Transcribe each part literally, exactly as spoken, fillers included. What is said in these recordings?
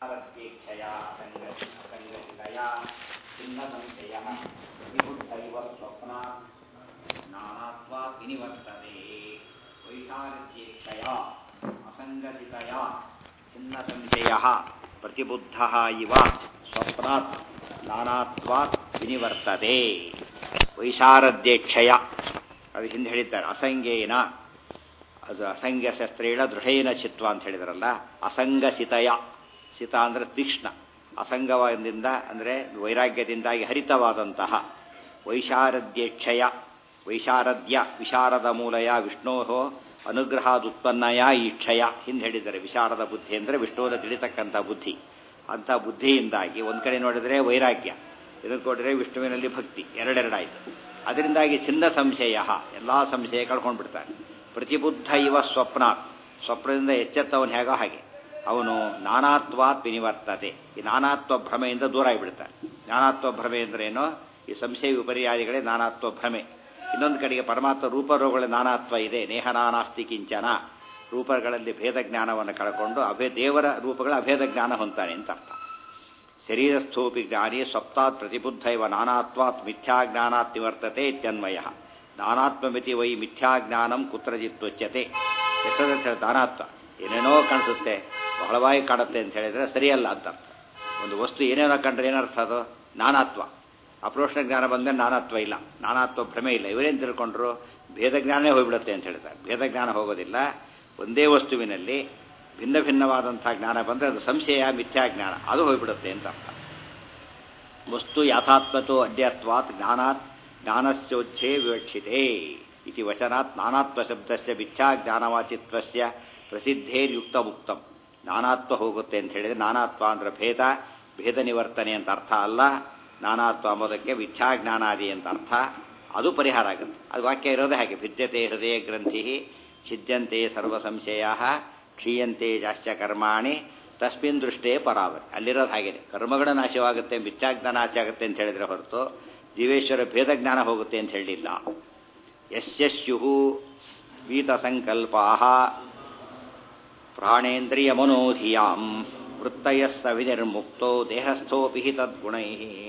ಆರತ್ಯೇಕ್ಷಯ ಅಸಂಗತಿತಯ ಚಿನ್ನಸಂಶಯ ವಿಬುದ್ಧೈವ ಸ್ವಪ್ನ ನಾನಾತ್ವ ವಿನಿವರ್ತನೆ ವೈಶಾರದ್ಯೇಕ್ಷಯ ಅಸಂಗತಿತಯ ಚಿನ್ನಸಂಶಯ ಪ್ರತಿಬುದ್ಧ ಇವ ಸ್ವಪ್ನಾತ್ ನಾನಾತ್ವಾತ್ ವಿನಿವರ್ತತೆ ವೈಶಾರದ್ಯೇಕ್ಷಯ ಅದು ಹಿಂದೆ ಹೇಳಿದ್ದಾರೆ ಅಸಂಗೇನ ಅದು ಅಸಂಗ್ಯ ಶಸ್ತ್ರೇಣ ದೃಢೇನ ಚಿತ್ವ ಅಂತ ಹೇಳಿದಾರಲ್ಲ ಅಸಂಗಸಿತಯ ಸಿತ ಅಂದರೆ ತೀಕ್ಷ್ಣ ಅಸಂಗದಿಂದ ಅಂದರೆ ವೈರಾಗ್ಯದಿಂದಾಗಿ ಹರಿತವಾದಂತಹ ವೈಶಾರದ್ಯೇಕ್ಷಯ ವೈಶಾರದ್ಯ ವಿಶಾರದ ಮೂಲಯ ವಿಷ್ಣೋ ಅನುಗ್ರಹಾದುತ್ಪನ್ನಯ ಈಕ್ಷಯ ಹಿಂದೆ ಹೇಳಿದ್ದಾರೆ ವಿಶಾರದ ಬುದ್ಧಿ ಅಂದರೆ ವಿಷ್ಣುವನ್ನು ತಿಳಿತಕ್ಕಂಥ ಬುದ್ಧಿ ಅಂಥ ಬುದ್ಧಿಯಿಂದಾಗಿ ಒಂದು ಕಡೆ ನೋಡಿದರೆ ವೈರಾಗ್ಯ ಇದನ್ನು ಕೊಟ್ಟರೆ ವಿಷ್ಣುವಿನಲ್ಲಿ ಭಕ್ತಿ ಎರಡೆರಡಾಯಿತು ಅದರಿಂದಾಗಿ ಚಿನ್ನ ಸಂಶಯ ಎಲ್ಲ ಸಂಶಯ ಕಳ್ಕೊಂಡ್ಬಿಡ್ತಾನೆ ಪ್ರತಿಬುದ್ಧ ಇವ ಸ್ವಪ್ನ ಸ್ವಪ್ನದಿಂದ ಎಚ್ಚೆತ್ತವನು ಹೇಗೋ ಹಾಗೆ ಅವನು ನಾನಾತ್ವಾತ್ ವಿನಿವರ್ತತೆ ಈ ನಾನಾತ್ವ ಭ್ರಮೆಯಿಂದ ದೂರ ಆಗಿಬಿಡ್ತಾನೆ ನಾನಾತ್ವ ಭ್ರಮೆ ಅಂದ್ರೇನೋ ಈ ಸಂಶಯ ವಿಪರ್ಯಾದಿಗಳೇ ನಾನಾತ್ವ ಭ್ರಮೆ ಇನ್ನೊಂದು ಕಡೆಗೆ ಪರಮಾತ್ಮ ರೂಪರೋಗಗಳ ನಾನಾತ್ವ ಇದೆ ನೇಹ ನಾನಾಸ್ತಿ ಕಿಂಚನ ರೂಪಗಳಲ್ಲಿ ಭೇದ ಜ್ಞಾನವನ್ನು ಕಳ್ಕೊಂಡು ಅಭೇ ದೇವರ ರೂಪಗಳ ಅಭೇದ ಜ್ಞಾನ ಹೊಂತಾನೆ ಅಂತ ಅರ್ಥ ಶರೀರಸ್ಥೋಪಿ ಜ್ಞಾನಿ ಸ್ವಪ್ತಾತ್ ಪ್ರತಿಬುದ್ಧ ಇವ ನಾನಾತ್ವಾತ್ ಮಿಥ್ಯಾಜ್ಞಾನಾತ್ ನಿವರ್ತತೆ ಇತ್ಯನ್ವಯ ನಾನಾತ್ಮಮಿತಿ ವೈ ಮಿಥ್ಯಾಜ್ಞಾನಂ ಕುತ್ರಜಿತ್ವಚ್ಯತೆ ಎಷ್ಟೊಂದು ನಾನಾತ್ವ ಏನೇನೋ ಕಾಣಿಸುತ್ತೆ ಬಹಳವಾಗಿ ಕಾಣುತ್ತೆ ಅಂತ ಹೇಳಿದರೆ ಸರಿಯಲ್ಲ ಅಂತ ಅರ್ಥ ಒಂದು ವಸ್ತು ಏನೇನೋ ಕಂಡ್ರೆ ಏನರ್ಥ ಅದು ನಾನಾತ್ವ ಅಪ್ರೋಷಣ ಜ್ಞಾನ ಬಂದರೆ ನಾನಾತ್ವ ಇಲ್ಲ ನಾನಾತ್ವ ಭ್ರಮೆ ಇಲ್ಲ ಇವರೇನು ತಿಳ್ಕೊಂಡ್ರು ಭೇದ ಜ್ಞಾನವೇ ಹೋಗ್ಬಿಡುತ್ತೆ ಅಂತ ಹೇಳ್ತಾರೆ ಭೇದ ಜ್ಞಾನ ಹೋಗೋದಿಲ್ಲ ಒಂದೇ ವಸ್ತುವಿನಲ್ಲಿ ಭಿನ್ನ ಭಿನ್ನವಾದಂಥ ಜ್ಞಾನ ಬಂದರೆ ಅದು ಸಂಶಯ ಮಿಥ್ಯಾಜ್ಞಾನ ಅದು ಹೋಗ್ಬಿಡುತ್ತೆ ಅಂತ ಅರ್ಥ ವಸ್ತು ಯಾಥಾತ್ಮತೋ ಅಡ್ಯತ್ವಾತ್ ಜ್ಞಾನಾತ್ ಜ್ಞಾನಸ್ಯೋಚ್ಛೇ ವಿವಕ್ಷಿತೆ ಇತಿ ವಚನಾತ್ ನಾನಾತ್ವ ಶಬ್ದಸ್ಯ ಮಿಥ್ಯಾಜ್ಞಾನವಾಚಿತ್ವಸ್ಯ ಪ್ರಸಿದ್ಧೇರ್ಯುಕ್ತ ಮುಕ್ತಂ ನಾನಾತ್ವ ಹೋಗುತ್ತೆ ಅಂತ ಹೇಳಿದರೆ ನಾನಾತ್ವ ಅಂದರೆ ಭೇದ ಭೇದ ನಿವರ್ತನೆ ಅಂತ ಅರ್ಥ ಅಲ್ಲ ನಾನಾತ್ವ ಅಂಬೋದಕ್ಕೆ ಮಿಥ್ಯಾಜ್ಞಾನಾದಿ ಅಂತ ಅರ್ಥ ಅದು ಪರಿಹಾರ ಆಗುತ್ತೆ ಅದು ವಾಕ್ಯ ಇರೋದೇ ಹಾಗೆ ಭಿದ್ಯತೆ ಹೃದಯ ಗ್ರಂಥಿ ಛಿದ್ಯಂತೆ ಸರ್ವ ಸಂಶಯ ಕ್ಷೀಯಂತೆ ಜಾಸ್ಯ ಕರ್ಮಾಣಿ ತಸ್ಮಿನ್ ದೃಷ್ಟೇ ಪರಾವರಿ ಅಲ್ಲಿರೋದು ಹಾಗೇನೆ ಕರ್ಮಗಳ ನಾಶವಾಗುತ್ತೆ ಮಿಥ್ಯಾಜ್ಞಾನ ನಾಶ ಆಗುತ್ತೆ ಅಂತ ಹೇಳಿದರೆ ಹೊರತು ಜೀವೇಶ್ವರ ಭೇದ ಜ್ಞಾನ ಹೋಗುತ್ತೆ ಅಂತ ಹೇಳಿಲ್ಲ ಯಸ್ಯಸ್ಯು ವೀತ ಸಂಕಲ್ಪಾ ಪ್ರಾಣೇಂದ್ರಿಯ ಮನೋಧಿಯಾಂ ವೃತ್ತಯಸ್ಸ ವಿನಿರ್ಮುಕ್ತೋ ದೇಹಸ್ಥೋಪಿ ತದ್ಗುಣೈ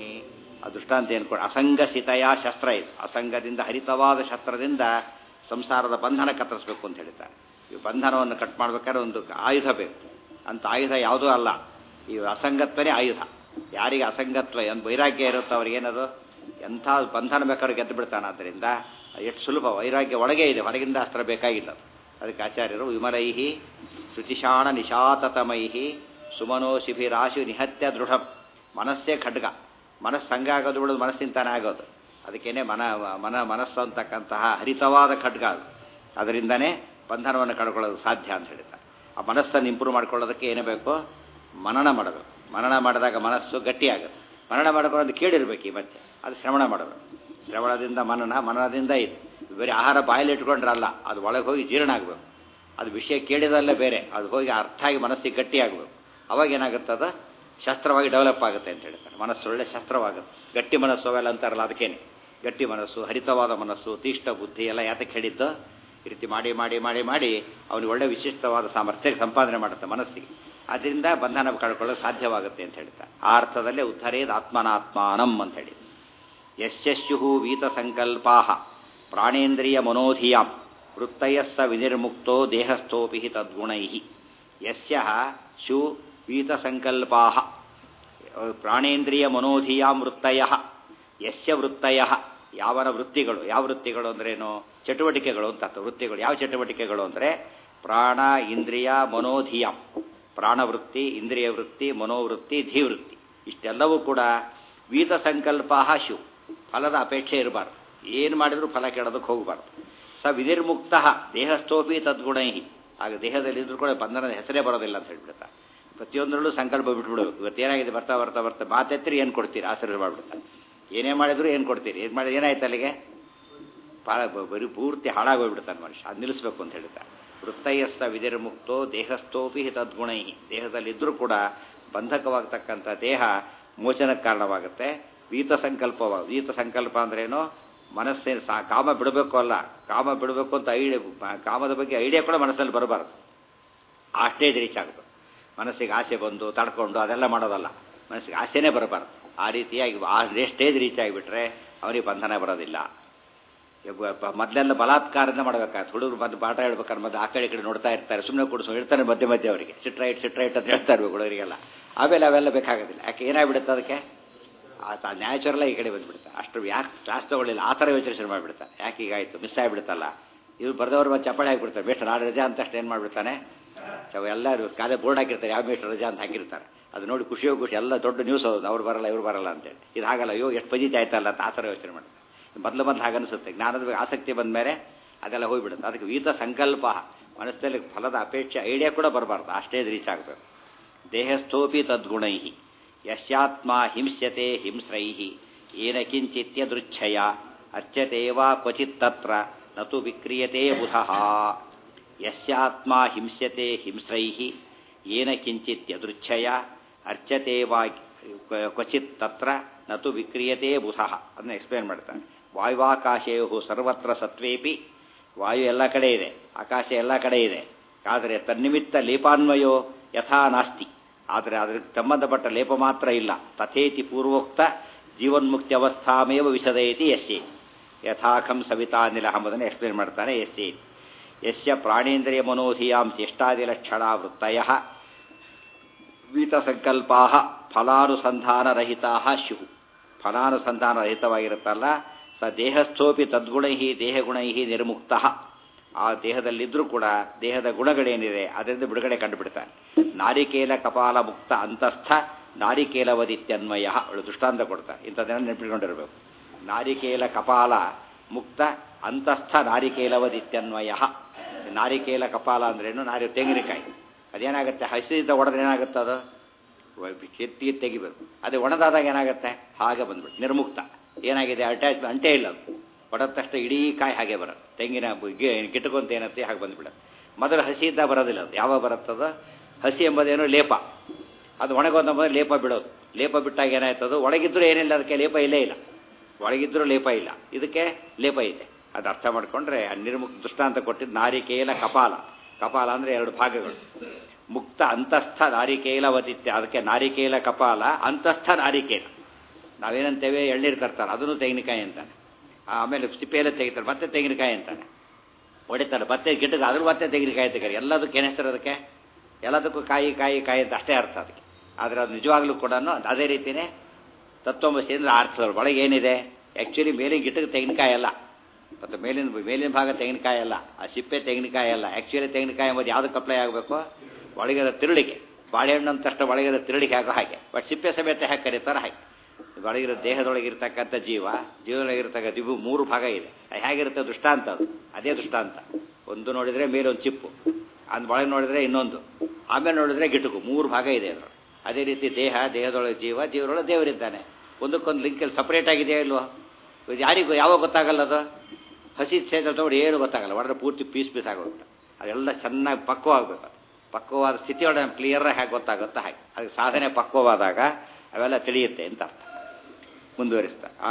ಆ ದೃಷ್ಟಾಂತ ಏನ್ಕೊಂಡು ಅಸಂಗಸಿತಯ ಶಸ್ತ್ರ ಇದು ಅಸಂಗದಿಂದ ಹರಿತವಾದ ಶಸ್ತ್ರದಿಂದ ಸಂಸಾರದ ಬಂಧನ ಕತ್ತರಿಸಬೇಕು ಅಂತ ಹೇಳ್ತಾರೆ ಈ ಬಂಧನವನ್ನು ಕಟ್ ಮಾಡ್ಬೇಕಾದ್ರೆ ಒಂದು ಆಯುಧ ಬೇಕು ಅಂತ ಆಯುಧ ಯಾವುದೂ ಅಲ್ಲ ಈ ಅಸಂಗತ್ವನೇ ಆಯುಧ ಯಾರಿಗೆ ಅಸಂಗತ್ವ ಎಂದು ವೈರಾಗ್ಯ ಇರುತ್ತೋ ಅವ್ರಿಗೇನದು ಎಂಥ ಬಂಧನ ಬೇಕಾದ್ರೂ ಗೆದ್ದು ಬಿಡ್ತಾನೆ ಆದ್ದರಿಂದ ಎಷ್ಟು ಸುಲಭ ವೈರಾಗ್ಯ ಒಳಗೆ ಇದೆ ಹೊರಗಿಂದ ಅಸ್ತ್ರ ಬೇಕಾಗಿಲ್ಲ ಅದಕ್ಕೆ ಆಚಾರ್ಯರು ವಿಮಲೈಹಿ ಶುಚಿಷಾಣ ನಿಶಾತತಮೈಹಿ ಸುಮನೋ ಶಿಬಿರಾಶಿ ನಿಹತ್ಯ ದೃಢ ಮನಸ್ಸೇ ಖಡ್ಗ ಮನಸ್ಸು ಹಂಗೆ ಆಗೋದು ಬಿಡೋದು ಮನಸ್ಸಿಂತಾನೆ ಆಗೋದು ಅದಕ್ಕೇನೆ ಮನ ಮನ ಮನಸ್ಸು ಅಂತಕ್ಕಂತಹ ಹರಿತವಾದ ಖಡ್ಗ ಅದು ಅದರಿಂದನೇ ಬಂಧನವನ್ನು ಕಳ್ಕೊಳ್ಳೋದು ಸಾಧ್ಯ ಅಂತ ಹೇಳ್ತಾರೆ ಆ ಮನಸ್ಸನ್ನು ಇಂಪ್ರೂವ್ ಮಾಡ್ಕೊಳ್ಳೋದಕ್ಕೆ ಏನೇ ಬೇಕು ಮನನ ಮಾಡಬೇಕು ಮನನ ಮಾಡಿದಾಗ ಮನಸ್ಸು ಗಟ್ಟಿಯಾಗುತ್ತೆ ಮನನ ಮಾಡ್ಕೊಳ್ಳೋದು ಕೇಳಿರ್ಬೇಕು ಈ ಮತ್ತೆ ಅದು ಶ್ರವಣ ಮಾಡಬೇಕು ಶ್ರವಣದಿಂದ ಮನನ ಮನನದಿಂದ ಇದು ಬೇರೆ ಆಹಾರ ಬಾಯಲ್ಲಿ ಇಟ್ಕೊಂಡ್ರಲ್ಲ ಅದು ಒಳಗೆ ಹೋಗಿ ಜೀರ್ಣ ಆಗಬೇಕು ಅದು ವಿಷಯ ಕೇಳಿದಲ್ಲೇ ಬೇರೆ ಅದು ಹೋಗಿ ಅರ್ಥ ಆಗಿ ಮನಸ್ಸಿಗೆ ಗಟ್ಟಿಯಾಗಬೇಕು ಅವಾಗ ಏನಾಗುತ್ತದ ಶಸ್ತ್ರವಾಗಿ ಡೆವಲಪ್ ಆಗುತ್ತೆ ಅಂತ ಹೇಳ್ತಾರೆ ಮನಸ್ಸು ಒಳ್ಳೆ ಶಸ್ತ್ರವಾಗುತ್ತೆ ಗಟ್ಟಿ ಮನಸ್ಸು ಅವೆಲ್ಲ ಅಂತಾರಲ್ಲ ಅದಕ್ಕೇನೆ ಗಟ್ಟಿ ಮನಸ್ಸು ಹರಿತವಾದ ಮನಸ್ಸು ತೀಕ್ಷ್ಣ ಬುದ್ಧಿ ಎಲ್ಲ ಯಾತಕ್ಕೆ ಹೇಳಿದ್ದು ಈ ರೀತಿ ಮಾಡಿ ಮಾಡಿ ಮಾಡಿ ಮಾಡಿ ಅವನಿಗೆ ಒಳ್ಳೆ ವಿಶಿಷ್ಟವಾದ ಸಾಮರ್ಥ್ಯ ಸಂಪಾದನೆ ಮಾಡುತ್ತೆ ಮನಸ್ಸಿಗೆ ಅದರಿಂದ ಬಂಧನ ಕಳ್ಕೊಳ್ಳೋದು ಸಾಧ್ಯವಾಗುತ್ತೆ ಅಂತ ಹೇಳ್ತಾರೆ ಆ ಅರ್ಥದಲ್ಲೇ ಉದ್ಧರೇದ್ ಆತ್ಮನಾತ್ಮಾನಂ ಅಂತ ಹೇಳಿ ಯಸ್ಯಸ್ಯು ವೀತ ಸಂಕಲ್ಪಾ ಪ್ರಾಣೇಂದ್ರಿಯ ಮನೋಧಿಯಾಂ ವೃತ್ತಯಸ್ಸ ವಿನಿರ್ಮುಕ್ತೋ ದೇಹಸ್ಥೋಪಿ ತದ್ಗುಣೈ ಯಸ್ಯ ಶು ವೀತ ಸಂಕಲ್ಪಾ ಪ್ರಾಣೇಂದ್ರಿಯ ಮನೋಧಿಯಾಂ ವೃತ್ತಯ ಯಸ್ಯ ವೃತ್ತಯ ಯಾವನ ವೃತ್ತಿಗಳು ಯಾವ ವೃತ್ತಿಗಳು ಅಂದ್ರೇನು ಚಟುವಟಿಕೆಗಳು ಅಂತ ಅರ್ಥ ವೃತ್ತಿಗಳು ಯಾವ ಚಟುವಟಿಕೆಗಳು ಅಂದರೆ ಪ್ರಾಣ ಇಂದ್ರಿಯ ಮನೋಧಿಯಾಂ ಪ್ರಾಣವೃತ್ತಿ ಇಂದ್ರಿಯ ವೃತ್ತಿ ಮನೋವೃತ್ತಿ ಧೀವೃತ್ತಿ ಇಷ್ಟೆಲ್ಲವೂ ಕೂಡ ವೀತ ಸಂಕಲ್ಪಾ ಶು ಫಲದ ಅಪೇಕ್ಷೆ ಇರಬಾರ್ದು ಏನು ಮಾಡಿದರೂ ಫಲ ಕೇಳೋದಕ್ಕೆ ಹೋಗಬಾರ್ದು ಸ ವಿನಿರ್ಮುಕ್ತ ದೇಹಸ್ಥೋಪಿ ತದ್ಗುಣೈ ಆಗ ದೇಹದಲ್ಲಿದ್ದರೂ ಕೂಡ ಬಂಧನದ ಹೆಸರೇ ಬರೋದಿಲ್ಲ ಅಂತ ಹೇಳ್ಬಿಡ್ತಾರೆ ಪ್ರತಿಯೊಂದರಲ್ಲೂ ಸಂಕಲ್ಪ ಬಿಟ್ಬಿಡ್ಬೇಕು ಇವತ್ತು ಏನಾಗಿದೆ ಬರ್ತಾ ಬರ್ತಾ ಬರ್ತಾ ಮಾತೆತ್ತರಿ ಏನು ಕೊಡ್ತೀರಿ ಆಶ್ರಯ ಮಾಡಿಬಿಡ್ತಾರೆ ಏನೇ ಮಾಡಿದ್ರು ಏನು ಕೊಡ್ತೀರಿ ಏನು ಮಾಡಿದ್ರೆ ಏನಾಯ್ತು ಅಲ್ಲಿಗೆ ಭಾಳ ಬರೀ ಪೂರ್ತಿ ಹಾಳಾಗೋಗ್ಬಿಡ್ತಾನೆ ಮನುಷ್ಯ ಅದು ನಿಲ್ಲಿಸ್ಬೇಕು ಅಂತ ಹೇಳ್ತಾರೆ ವೃತ್ತಯಸ್ಥ ವಿನಿರ್ಮುಕ್ತೋ ದೇಹಸ್ಥೋಪಿ ತದ್ಗುಣೈ ದೇಹದಲ್ಲಿದ್ದರೂ ಕೂಡ ಬಂಧಕವಾಗತಕ್ಕಂಥ ದೇಹ ಮೋಚನಕ್ಕೆ ಕಾರಣವಾಗುತ್ತೆ ವೀತ ಸಂಕಲ್ಪವ ವೀತ ಸಂಕಲ್ಪ ಅಂದ್ರೇನು ಮನಸ್ಸೇನು ಸಾ ಕಾಮ ಬಿಡಬೇಕು ಅಲ್ಲ ಕಾಮ ಬಿಡಬೇಕು ಅಂತ ಐಡಿಯಾ ಕಾಮದ ಬಗ್ಗೆ ಐಡಿಯಾ ಕೂಡ ಮನಸ್ಸಲ್ಲಿ ಬರಬಾರ್ದು ಆ ಸ್ಟೇಜ್ ರೀಚ್ ಆಗಬೇಕು ಮನಸ್ಸಿಗೆ ಆಸೆ ಬಂದು ತಡ್ಕೊಂಡು ಅದೆಲ್ಲ ಮಾಡೋದಲ್ಲ. ಮನಸ್ಸಿಗೆ ಆಸೆನೇ ಬರಬಾರ್ದು. ಆ ರೀತಿಯಾಗಿ ಆ ಸ್ಟೇಜ್ ರೀಚ್ ಆಗಿಬಿಟ್ರೆ ಅವನಿಗೆ ಬಂಧನ ಬರೋದಿಲ್ಲ. ಮೊದಲೆಲ್ಲ ಬಲಾತ್ಕಾರದಿಂದ ಮಾಡಬೇಕಾದ್ರೆ ಹುಡುಗರು ಬಂದು ಪಾಠ ಹೇಳ್ಬೇಕಾದ್ರೆ ಮತ್ತೆ ಆ ಕಡೆ ಈ ಕಡೆ ನೋಡ್ತಾ ಇರ್ತಾರೆ, ಸುಮ್ಮನೆ ಕೂಡಿಸು ಇರ್ತಾನೆ ಮಧ್ಯೆ ಮಧ್ಯೆ ಅವರಿಗೆ ಸಿಟ್ರೈಟ್ ಸಿಟ್ರೈಟ್ ಅಂತ ಹೇಳ್ತಾ ಇರ್ಬೇಕು ಹುಡುಗರಿಗೆಲ್ಲ. ಆಮೇಲೆ ಅವೆಲ್ಲ ಬೇಕಾಗೋದಿಲ್ಲ. ಯಾಕೆ ಏನಾಗ್ಬಿಡುತ್ತೆ ಅದಕ್ಕೆ ನ್ಯಾಚುರಲ್ಲ ಈ ಕಡೆ ಬಂದುಬಿಡುತ್ತೆ. ಅಷ್ಟು ಯಾಕೆ ಕ್ಲಾಸ್ ತೊಗೊಳ್ಳಿಲ್ಲ ಆ ಥರ ಯೋಚನೆ ಶುರು ಮಾಡಿಬಿಡ್ತಾರೆ. ಯಾಕೆ ಹೀಗಾಯಿತು ಮಿಸ್ ಆಗಿಬಿಡುತ್ತಲ್ಲ. ಇವ್ರು ಬರೆದವ್ರು ಮತ್ತೆ ಚಪ್ಪಾಳೆ ಹಾಕಿಬಿಡ್ತಾರೆ. ಮೇಷ್ಟ್ರು ನಾಳೆ ರಜಾ ಅಂತ ಅಷ್ಟು ಏನು ಮಾಡಿಬಿಡ್ತಾನೆ, ಸೊ ಎಲ್ಲರೂ ಕಾಲೇ ಬೋರ್ಡ್ ಹಾಕಿರ್ತಾರೆ ಯಾವ ಮೇಷ್ಟ್ರು ರಜಾ ಅಂತ ಹಾಕಿರ್ತಾರೆ. ಅದು ನೋಡಿ ಖುಷಿಯೋ ಖುಷಿ ಎಲ್ಲ ದೊಡ್ಡ ನ್ಯೂಸ್ ಹೌದು, ಅವ್ರು ಬರಲ್ಲ ಇವ್ರು ಬರಲ್ಲ ಅಂತೇಳಿ. ಇದು ಹಾಗಲ್ಲ, ಅಯ್ಯೋ ಎಷ್ಟು ಪಜಿತಿ ಆಯ್ತಲ್ಲ ಅಂತ ಆ ಥರ ಯೋಚನೆ ಮಾಡ್ತಾರೆ. ಮೊದಲು ಮೊದಲು ಹಾಗೆ ಅನಿಸುತ್ತೆ. ಜ್ಞಾನದ ಬಗ್ಗೆ ಆಸಕ್ತಿ ಬಂದ ಮೇಲೆ ಅದೆಲ್ಲ ಹೋಗಿಬಿಡುತ್ತೆ. ಅದಕ್ಕೆ ವೀತ ಸಂಕಲ್ಪ ಮನಸ್ಸಲ್ಲಿ ಫಲದ ಅಪೇಕ್ಷೆ ಐಡಿಯಾ ಕೂಡ ಬರಬಾರ್ದು. ಆ ಸ್ಟೇಜ್ ರೀಚ್ ಆಗಬೇಕು. ದೇಹಸ್ಥೋಪಿ ತದ್ಗುಣೈ ಯಶ್ಯಾತ್ಮ ಹಿಂಸ್ಯತೆ ಹಿಂಸ್ರೈ ಏನ ಕಿಂಚಿತ್ಯದೃಚ್ಛಯ ಅರ್ಚ್ಯತೇವಾ ಕ್ವಚಿತ್ ತತ್ರ ನತು ವಿಕ್ರಿಯತೆ ಬುಧಃ. ಯಸ್ಯಾತ್ಮ ಹಿಂಸ್ಯತೆ ಹಿಂಸ್ರೈ ಏನ ಕಿಂಚಿತ್ಯದೃಚ್ಛಯ ಅರ್ಚ್ಯತೇವಾ ಕ್ವಚಿತ್ ತತ್ರ ನತು ವಿಕ್ರಿಯತೆ ಬುಧಃ. ಅದನ್ನ ಎಕ್ಸ್ಪ್ಲೇನ್ ಮಾಡ್ತಾನೆ. ವಾಯುವಾಕಾಶೇಯು ಸರ್ವತ್ರ ಸತ್ವೇಪಿ, ವಾಯು ಎಲ್ಲ ಕಡೆ ಇದೆ, ಆಕಾಶ ಎಲ್ಲ ಕಡೆ ಇದೆ. ಆದರೆ ತನ್ನಿಮಿತ್ತ ಲೇಪಾನ್ವಯೋ ಯಥಾ ನಾಸ್ತಿ. ಆದರೆ ಅದಕ್ಕೆ ಸಂಬಂಧಪಟ್ಟ ಲೇಪ ಮಾತ್ರ ಇಲ್ಲ. ತಥೇತಿ ಪೂರ್ವೋಕ್ತ ಜೀವನ್ಮುಕ್ತಿ ಅವಸ್ಥಾಮೇವ ವಿಶದಯತಿ ಯಸ್ಯೇ ಯಥಾಖಂ ಸವಿತಾ ಅನಿಲ ಎಂಬುದನ್ನು ಎಕ್ಸ್ಪ್ಲೇನ್ ಮಾಡ್ತಾನೆ. ಯಸ್ಯೇ ಯಸ್ಯ ಪ್ರಾಣೇಂದ್ರಿಯ ಮನೋಧಿಯಾಂ ಚೇಷ್ಟಾದಿಲಕ್ಷಣಾ ವೃತ್ತಯಃ ವೀತಸಂಕಲ್ಪಾ ಫಲಾನುಸಂಧಾನರಹಿತಾ ಸ್ಯುಃ. ಫಲಾನುಸಂಧಾನರಹಿತವಾಗಿರುತ್ತಲ್ಲ ಸ ದೇಹಸ್ಥೋಪಿ ತದ್ಗುಣೈ ದೇಹಗುಣೈ ನಿರ್ಮುಕ್ತ. ಆ ದೇಹದಲ್ಲಿದ್ದರೂ ಕೂಡ ದೇಹದ ಗುಣಗಳೇನಿದೆ ಅದರಿಂದ ಬಿಡುಗಡೆ ಕಂಡುಬಿಡ್ತಾನೆ. ನಾರಿಕೇಲ ಕಪಾಲ ಮುಕ್ತ ಅಂತಸ್ಥ ನಾರಿಕೇಲವದಿತ್ಯನ್ವಯ. ಅವಳು ದೃಷ್ಟಾಂತ ಕೊಡ್ತಾರೆ. ಇಂಥದ್ದನ್ನು ನೆನಪಿಟ್ಕೊಂಡಿರಬೇಕು. ನಾರಿಕೇಲ ಕಪಾಲ ಮುಕ್ತ ಅಂತಸ್ಥ ನಾರಿಕೇಲವದಿತ್ಯನ್ವಯ. ನಾರಿಕೇಲ ಕಪಾಲ ಅಂದ್ರೇನು? ನಾರಿ ತೆಂಗಿನಕಾಯಿ. ಅದೇನಾಗುತ್ತೆ, ಹಸಿದ ಒಡೆದ್ರೆ ಏನಾಗುತ್ತೆ, ಅದು ಕೆತ್ತಿ ತೆಗಿಬೇಕು. ಅದೇ ಒಣದಾದಾಗ ಏನಾಗುತ್ತೆ, ಹಾಗೆ ಬಂದ್ಬಿಟ್ಟು ನಿರ್ಮುಕ್ತ. ಏನಾಗಿದೆ, ಅಟ್ಯಾಚ್ ಅಂಟೇ ಇಲ್ಲ. ಅದು ಒಡೆದ ತಕ್ಷಣ ಇಡೀ ಕಾಯಿ ಹಾಗೆ ಬರೋದು. ತೆಂಗಿನ ಗಿಟ್ಟಕೊಂತ ಏನತ್ತೆ ಹಾಗೆ ಬಂದುಬಿಡೋದು. ಮೊದಲು ಹಸಿ ಇದ್ದ ಬರೋದಿಲ್ಲ. ಅದು ಯಾವಾಗ ಬರುತ್ತದ, ಹಸಿ ಎಂಬುದೇನೋ ಲೇಪ. ಅದು ಒಣಗೊಂದ ಮೊದಲು ಲೇಪ ಬಿಡೋದು. ಲೇಪ ಬಿಟ್ಟಾಗ ಏನಾಯ್ತದು, ಒಳಗಿದ್ರೂ ಏನಿಲ್ಲ, ಅದಕ್ಕೆ ಲೇಪ ಇಲ್ಲೇ ಇಲ್ಲ. ಒಳಗಿದ್ರೂ ಲೇಪ ಇಲ್ಲ, ಇದಕ್ಕೆ ಲೇಪ ಇದೆ. ಅದು ಅರ್ಥ ಮಾಡ್ಕೊಂಡ್ರೆ ಆ ನಿರ್ಮುಕ್ತ ದೃಷ್ಟಾಂತ ಕೊಟ್ಟಿದ್ದು ನಾರಿಕೇಲ ಕಪಾಲ. ಕಪಾಲ ಅಂದರೆ ಎರಡು ಭಾಗಗಳು. ಮುಕ್ತ ಅಂತಸ್ಥ ನಾರಿಕೇಲವದಿತ್ಯ. ಅದಕ್ಕೆ ನಾರಿಕೇಲ ಕಪಾಲ, ಅಂತಸ್ಥ ನಾರಿಕೇಲ. ನಾವೇನಂತೇವೆ, ಎಳ್ನೀರು ತರ್ತಾರೆ, ಅದನ್ನು ತೆಂಗಿನಕಾಯಿ ಅಂತಾನೆ. ಆಮೇಲೆ ಸಿಪ್ಪೆಯಲ್ಲೇ ತೆಗಿತಾರೆ, ಮತ್ತೆ ತೆಂಗಿನಕಾಯಿ ಅಂತಾನೆ. ಹೊಡಿತಾರೆ ಮತ್ತೆ ಗಿಟ್ಟಕ್ಕೆ, ಅದ್ರ ಮತ್ತೆ ತೆಂಗಿನಕಾಯಿ ತೆಗೀರಿ. ಎಲ್ಲದಕ್ಕೂ ಏನಿಸ್ತಾರೆ, ಅದಕ್ಕೆ ಎಲ್ಲದಕ್ಕೂ ಕಾಯಿ ಕಾಯಿ ಕಾಯಿ ಅಂತ ಅಷ್ಟೇ ಅರ್ಥ ಅದಕ್ಕೆ. ಆದರೆ ಅದು ನಿಜವಾಗ್ಲೂ ಕೂಡ ಅದೇ ರೀತಿಯೇ ತತ್ವಮಸಿ ಅಂದರೆ ಅರ್ಥಗಳು ಒಳಗೆ ಏನಿದೆ. ಆ್ಯಕ್ಚುಲಿ ಮೇಲಿನ ಗಿಟ್ಟಕ್ಕೆ ತೆಂಗಿನಕಾಯಿ ಅಲ್ಲ, ಮತ್ತು ಮೇಲಿನ ಮೇಲಿನ ಭಾಗ ತೆಂಗಿನಕಾಯಿ ಅಲ್ಲ, ಆ ಸಿಪ್ಪೆ ತೆಂಗಿನಕಾಯಿ ಅಲ್ಲ. ಆ್ಯಕ್ಚುಲಿ ತೆಂಗಿನಕಾಯಿ ಎಂಬುದು ಯಾವುದಕ್ಕೆ ಅಪ್ಲೈ ಆಗಬೇಕು, ಒಳಗಿರೋ ತಿರುಳಿಗೆ. ಬಾಳೆಹಣ್ಣು ಅಂತಷ್ಟು ಒಳಗಿರೋ ತಿರುಳಿಗೆ ಆಗೋ ಹಾಗೆ, ಬಟ್ ಸಿಪ್ಪೆ ಸಮೇತ ಹೇಗೆ ಕರೀತಾರೆ ಹಾಗೆ. ಒಳಗಿರೋ ದೇಹದೊಳಗಿರ್ತಕ್ಕಂಥ ಜೀವ, ಜೀವದೊಳಗಿರ್ತಕ್ಕ ದಿವು ಮೂರು ಭಾಗ ಇದೆ. ಹೇಗಿರುತ್ತೆ ದೃಷ್ಟಾಂತ, ಅದು ಅದೇ ದೃಷ್ಟಾಂತ. ಒಂದು ನೋಡಿದರೆ ಮೇಲೊಂದು ಚಿಪ್ಪು, ಅಂದ್ ಒಳಗೆ ನೋಡಿದರೆ ಇನ್ನೊಂದು, ಆಮೇಲೆ ನೋಡಿದರೆ ಗಿಟುಕು, ಮೂರು ಭಾಗ ಇದೆ ಅದರೊಳಗೆ. ಅದೇ ರೀತಿ ದೇಹ, ದೇಹದೊಳಗೆ ಜೀವ, ಜೀವದೊಳಗೆ ದೇವರಿದ್ದಾನೆ. ಒಂದಕ್ಕೊಂದು ಲಿಂಕಲ್ಲಿ ಸಪ್ರೇಟ್ ಆಗಿದೆಯಾ ಇಲ್ವೋ, ಯಾರಿಗೂ ಯಾವಾಗ ಗೊತ್ತಾಗಲ್ಲ. ಅದು ಹಸಿ ಛೇದ ತಗೊಂಡು ಏನು ಗೊತ್ತಾಗಲ್ಲ, ಒಡೆದ್ರೆ ಪೂರ್ತಿ ಪೀಸ್ ಪೀಸ್ ಆಗೋಗುತ್ತೆ. ಅದೆಲ್ಲ ಚೆನ್ನಾಗಿ ಪಕ್ವವಾಗಬೇಕು. ಪಕ್ವವಾದ ಸ್ಥಿತಿಯೊಳಗೆ ಕ್ಲಿಯರಾಗಿ ಹೇಗೆ ಗೊತ್ತಾಗುತ್ತಾ ಹಾಗೆ. ಅದಕ್ಕೆ ಸಾಧನೆ ಪಕ್ವವಾದಾಗ ಅವೆಲ್ಲ ತಿಳಿಯುತ್ತೆ ಅಂತ ಅರ್ಥ. ಮುಂದುವರಿಸ್ತಾ ಆ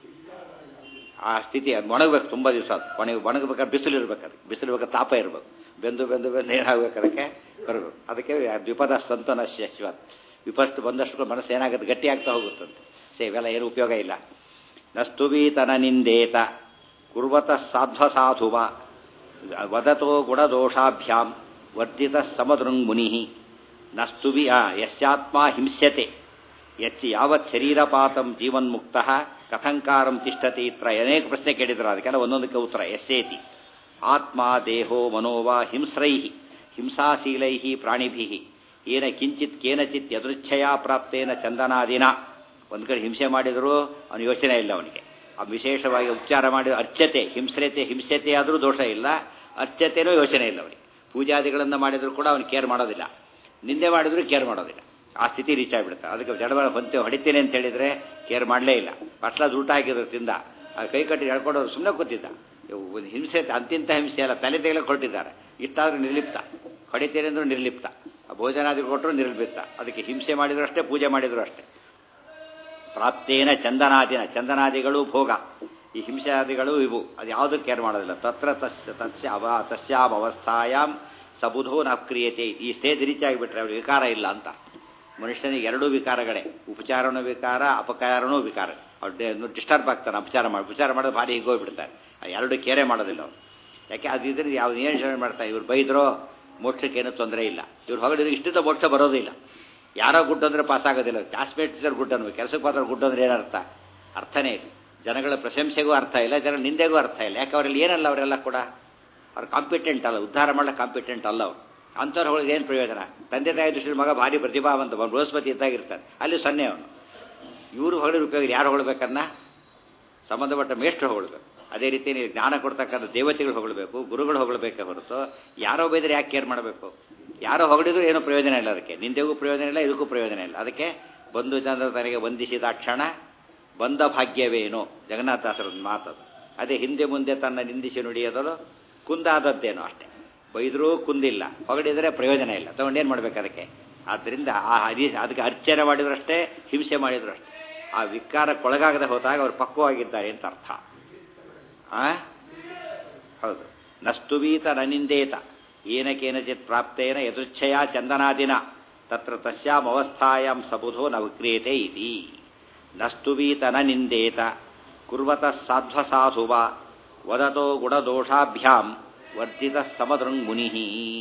ಆ ಸ್ಥಿತಿ ಅದು ಒಣಗಬೇಕು. ತುಂಬ ದಿವಸ ಅದು ಒಣಗಿ ಒಣಗಬೇಕಾದ್ರೆ ಬಿಸಿಲು ಇರ್ಬೇಕು. ಅದಕ್ಕೆ ಬಿಸಿಲು ಬೇಕಾದ್ರೆ ತಾಪ ಇರಬೇಕು. ಬೆಂದು ಬೆಂದು ಬೆಂದು ಏನಾಗಬೇಕು, ಅದಕ್ಕೆ ಬರಬೇಕು. ಅದಕ್ಕೆ ದ್ವಿಪದ ಸಂತನ ಶಶ್ವತ್. ವಿಪಸ್ತು ಬಂದಷ್ಟು ಮನಸ್ಸು ಏನಾಗುತ್ತೆ, ಗಟ್ಟಿ ಆಗ್ತಾ ಹೋಗುತ್ತಂತೆ. ಸೇ ಇವೆಲ್ಲ ಏನು ಉಪಯೋಗ ಇಲ್ಲ. ನಸ್ತುಬೀತನ ನಿಂದೇತ ಕುರ್ವತ ಸಾಧ್ವ ಸಾಧುವ ವದತೋ ಗುಣದೋಷಾಭ್ಯಾಂ ವರ್ಜಿತ ಸಮದೃಂಗ್ಮುನಿ ನಸ್ತುಬಿ ಯಸ್ಯಾತ್ಮ ಹಿಂಸ್ಯತೆ ಯಚ್ಚ ಯಾವತ್ ಶರೀರಪಾತಂ ಜೀವನ್ಮುಕ್ತ ಕಥಂಕಾರಂ ತಿಷ್ಠತಿ. ಇತ್ರ ಅನೇಕ ಪ್ರಶ್ನೆ ಕೇಳಿದ್ರು, ಅದಕ್ಕೆಲ್ಲ ಒಂದೊಂದಕ್ಕೆ ಉತ್ತರ. ಯಸ್ಯೇತಿ ಆತ್ಮ ದೇಹೋ ಮನೋವಾ ಹಿಂಸ್ರೈ ಹಿಂಸಾಶೀಲೈ ಪ್ರಾಣಿಭಿ ಏನ ಕಿಂಚಿತ್ ಕೇನಚಿತ್ ಯದೃಚ್ಛಯ ಪ್ರಾಪ್ತೇನ ಚಂದನಾದಿನ. ಒಂದು ಕಡೆ ಹಿಂಸೆ ಮಾಡಿದರೂ ಅವನು ಯೋಚನೆ ಇಲ್ಲ ಅವನಿಗೆ. ಆ ವಿಶೇಷವಾಗಿ ಉಪಚಾರ ಮಾಡಿ ಅರ್ಚತೆ ಹಿಂಸ್ರತೆ ಹಿಂಸತೆ ಆದರೂ ದೋಷ ಇಲ್ಲ, ಅರ್ಚತೆನೂ ಯೋಚನೆ ಇಲ್ಲ ಅವನಿಗೆ. ಪೂಜಾದಿಗಳನ್ನು ಮಾಡಿದರೂ ಕೂಡ ಅವನು ಕೇರ್ ಮಾಡೋದಿಲ್ಲ, ನಿಂದೆ ಮಾಡಿದರೂ ಕೇರ್ ಮಾಡೋದಿಲ್ಲ. ಆ ಸ್ಥಿತಿ ರೀಚ್ ಆಗಿಬಿಡುತ್ತೆ. ಅದಕ್ಕೆ ಜಡಬಳ ಬಂತೆ ಹೊಡಿತೇನೆ ಅಂತ ಹೇಳಿದರೆ ಕೇರ್ ಮಾಡಲೇ ಇಲ್ಲ. ಬಟ್ಲಾದ ಊಟ ಹಾಕಿದ್ರು ತಿಂದ, ಆ ಕೈ ಕಟ್ಟಿ ಹೇಳ್ಕೊಂಡವ್ರು ಸುಮ್ಮನೆ ಕೂತಿದ್ದ. ಒಂದು ಹಿಂಸೆ ಅಂತಿಂತ ಹಿಂಸೆ ಅಲ್ಲ, ತಲೆ ತೆಗೆಲಕ್ಕೆ ಹೊರಟಿದ್ದಾರೆ. ಇಷ್ಟಾದರೂ ನಿರ್ಲಿಪ್ತ, ಹೊಡಿತೇನೆ ಅಂದರೂ ನಿರ್ಲಿಪ್ತ, ಭೋಜನಾದಿ ಕೊಟ್ಟರು ನಿರ್ಲಿಪ್ತ. ಅದಕ್ಕೆ ಹಿಂಸೆ ಮಾಡಿದ್ರು ಅಷ್ಟೇ, ಪೂಜೆ ಮಾಡಿದ್ರು ಅಷ್ಟೇ. ಪ್ರಾಪ್ತೇನ ಚಂದನಾದಿನ, ಚಂದನಾದಿಗಳು ಭೋಗ, ಈ ಹಿಂಸಾದಿಗಳು ಇವು, ಅದು ಯಾವುದೂ ಕೇರ್ ಮಾಡೋದಿಲ್ಲ. ತತ್ರ ತಸ್ಯ ತಸ್ಯ ಅವ ತಸ್ಯಾಂ ಅವಸ್ಥಾಯಾಂ ಸಬುಧೋ ನ ಕ್ರಿಯತೆ. ಈ ಸ್ಟೇಜ್ ರೀಚ್ ಆಗಿಬಿಟ್ರೆ ಅವ್ರಿಗೆ ವಿಕಾರ ಇಲ್ಲ ಅಂತ. ಮನುಷ್ಯನಿಗೆ ಎರಡೂ ವಿಕಾರಗಳೇ, ಉಪಚಾರನೂ ವಿಕಾರ, ಅಪಕಾರನೂ ವಿಕಾರ. ಅವ್ರು ಡಿಸ್ಟರ್ಬ್ ಆಗ್ತಾರೆ ಅಪಚಾರ ಮಾಡಿ. ಉಪಚಾರ ಮಾಡೋದು ಭಾರಿ ಹಿಗೋಗ್ಬಿಡ್ತಾರೆ. ಎರಡು ಕೇರೆ ಮಾಡೋದಿಲ್ಲ ಅವ್ರು. ಯಾಕೆ ಅದು ಇದ್ರೆ ಯಾವ್ದು ಏನು ಯೋಚನೆ ಮಾಡ್ತಾರೆ, ಇವ್ರು ಬೈದ್ರೋ ಮೋಕ್ಷಕ್ಕೇನು ತೊಂದರೆ ಇಲ್ಲ, ಇವ್ರು ಹೊಗಳಿದ್ರೆ ಇಷ್ಟಿಂದ ಮೋಕ್ಷ ಬರೋದಿಲ್ಲ. ಯಾರೋ ಗುಡ್ ಅಂದರೆ ಪಾಸ್ ಆಗೋದಿಲ್ಲ. ಕ್ಲಾಸ್ಮೇಟ್ ಟೀಚರ್ ಗುಡ್ ಅನ್ಬೇಕು, ಕೆಲಸಕ್ಕೆ ಪಾತ್ರ ಗುಡ್ ಅಂದ್ರೆ ಏನರ್ಥ? ಅರ್ಥನೇ ಇಲ್ಲ. ಜನಗಳ ಪ್ರಶಂಸೆಗೂ ಅರ್ಥ ಇಲ್ಲ, ಜನಗಳ ನಿಂದೆಗೂ ಅರ್ಥ ಇಲ್ಲ. ಯಾಕೆ ಅವರಲ್ಲಿ ಏನಲ್ಲ, ಅವರೆಲ್ಲ ಕೂಡ ಅವ್ರು ಕಾಂಪಿಟೆಂಟ್ ಅಲ್ಲ, ಉದ್ಧಾರ ಮಾಡಲಿಕ್ಕೆ ಕಾಂಪಿಟೆಂಟ್ ಅಲ್ಲ ಅವರು. ಅಂಥವ್ರು ಹೊಳಿಗೆ ಏನು ಪ್ರಯೋಜನ? ತಂದೆ ತಾಯಿ ದೃಷ್ಟಿ ಮಗ ಭಾರಿ ಪ್ರತಿಭಾವಂತ, ಬೃಹಸ್ಪತಿ ಇದ್ದಾಗಿರ್ತಾರೆ, ಅಲ್ಲಿ ಸೊನ್ನೆ ಅವನು. ಇವರು ಹೊಗಳಿದ ಉಪಯೋಗ ಯಾರು ಹೊಗಳಬೇಕನ್ನ? ಸಂಬಂಧಪಟ್ಟ ಮೇಷ್ಟ್ರು ಹೊಗಳಬೇಕು. ಅದೇ ರೀತಿ ನೀವು ಜ್ಞಾನ ಕೊಡ್ತಕ್ಕಂಥ ದೇವತೆಗಳು ಹೊಗಳಬೇಕು, ಗುರುಗಳು ಹೊಗಳಬೇಕೇ ಹೊರತು ಯಾರೋ ಬೈದರೆ ಯಾಕೆ ಕೇರ್ ಮಾಡಬೇಕು? ಯಾರೋ ಹೊಗಳಿದ್ರು ಏನೂ ಪ್ರಯೋಜನ ಇಲ್ಲ. ಅದಕ್ಕೆ ನಿಂದೆಗೂ ಪ್ರಯೋಜನ ಇಲ್ಲ, ಇದಕ್ಕೂ ಪ್ರಯೋಜನ ಇಲ್ಲ. ಅದಕ್ಕೆ ಬಂಧು ಜನರು ತನಗೆ ವಂದಿಸಿದ ಕ್ಷಣ ಬಂದ ಭಾಗ್ಯವೇನೋ ಜಗನ್ನಾಥಾಸರ ಮಾತದು. ಅದೇ ಹಿಂದೆ ಮುಂದೆ ತನ್ನ ನಿಂದಿಸಿ ನುಡಿಯೋದಲು ಕುಂದಾದದ್ದೇನೋ ಅಷ್ಟೇ. ಬೈದರೂ ಕುಂದಿಲ್ಲ, ಹೊಗಳಿದರೆ ಪ್ರಯೋಜನ ಇಲ್ಲ. ತಗೊಂಡೇನು ಮಾಡ್ಬೇಕು ಅದಕ್ಕೆ? ಆದ್ದರಿಂದ ಆ ಹರಿ ಅದಕ್ಕೆ ಅರ್ಚನೆ ಮಾಡಿದ್ರಷ್ಟೇ, ಹಿಂಸೆ ಮಾಡಿದ್ರು ಅಷ್ಟೇ. ಆ ವಿಕಾರಕ್ಕೊಳಗಾಗದೆ ಹೋದಾಗ ಅವರು ಪಕ್ವವಾಗಿದ್ದಾರೆ ಅಂತ ಅರ್ಥ. ಆ ಹೌದು. ನಸ್ತುವೀತ ನನಿಂದೇತ ಏನಕೇನಚಿತ್ ಪ್ರಾಪ್ತೇನ ಯದೃಚ್ಛಯ ಚಂದನಾದಿನ ತತ್ರ ತಸ್ಯಾಂ ಅವಸ್ಥಾಯಾಂ ಸಬುಧೋ ನ ವಿಕ್ರಿಯತೆ ಇತಿ. ನಸ್ತುವೀತ ನ ನಿಂದೇತ ಕುರ್ವತಃ ಸಾಧ್ವಸಾಧುವ ವದತೋ ಗುಣದೋಷಾಭ್ಯಾಂ ವರ್ಜಿತ ಸಮದೃಂಗ್ ಮುನಿ.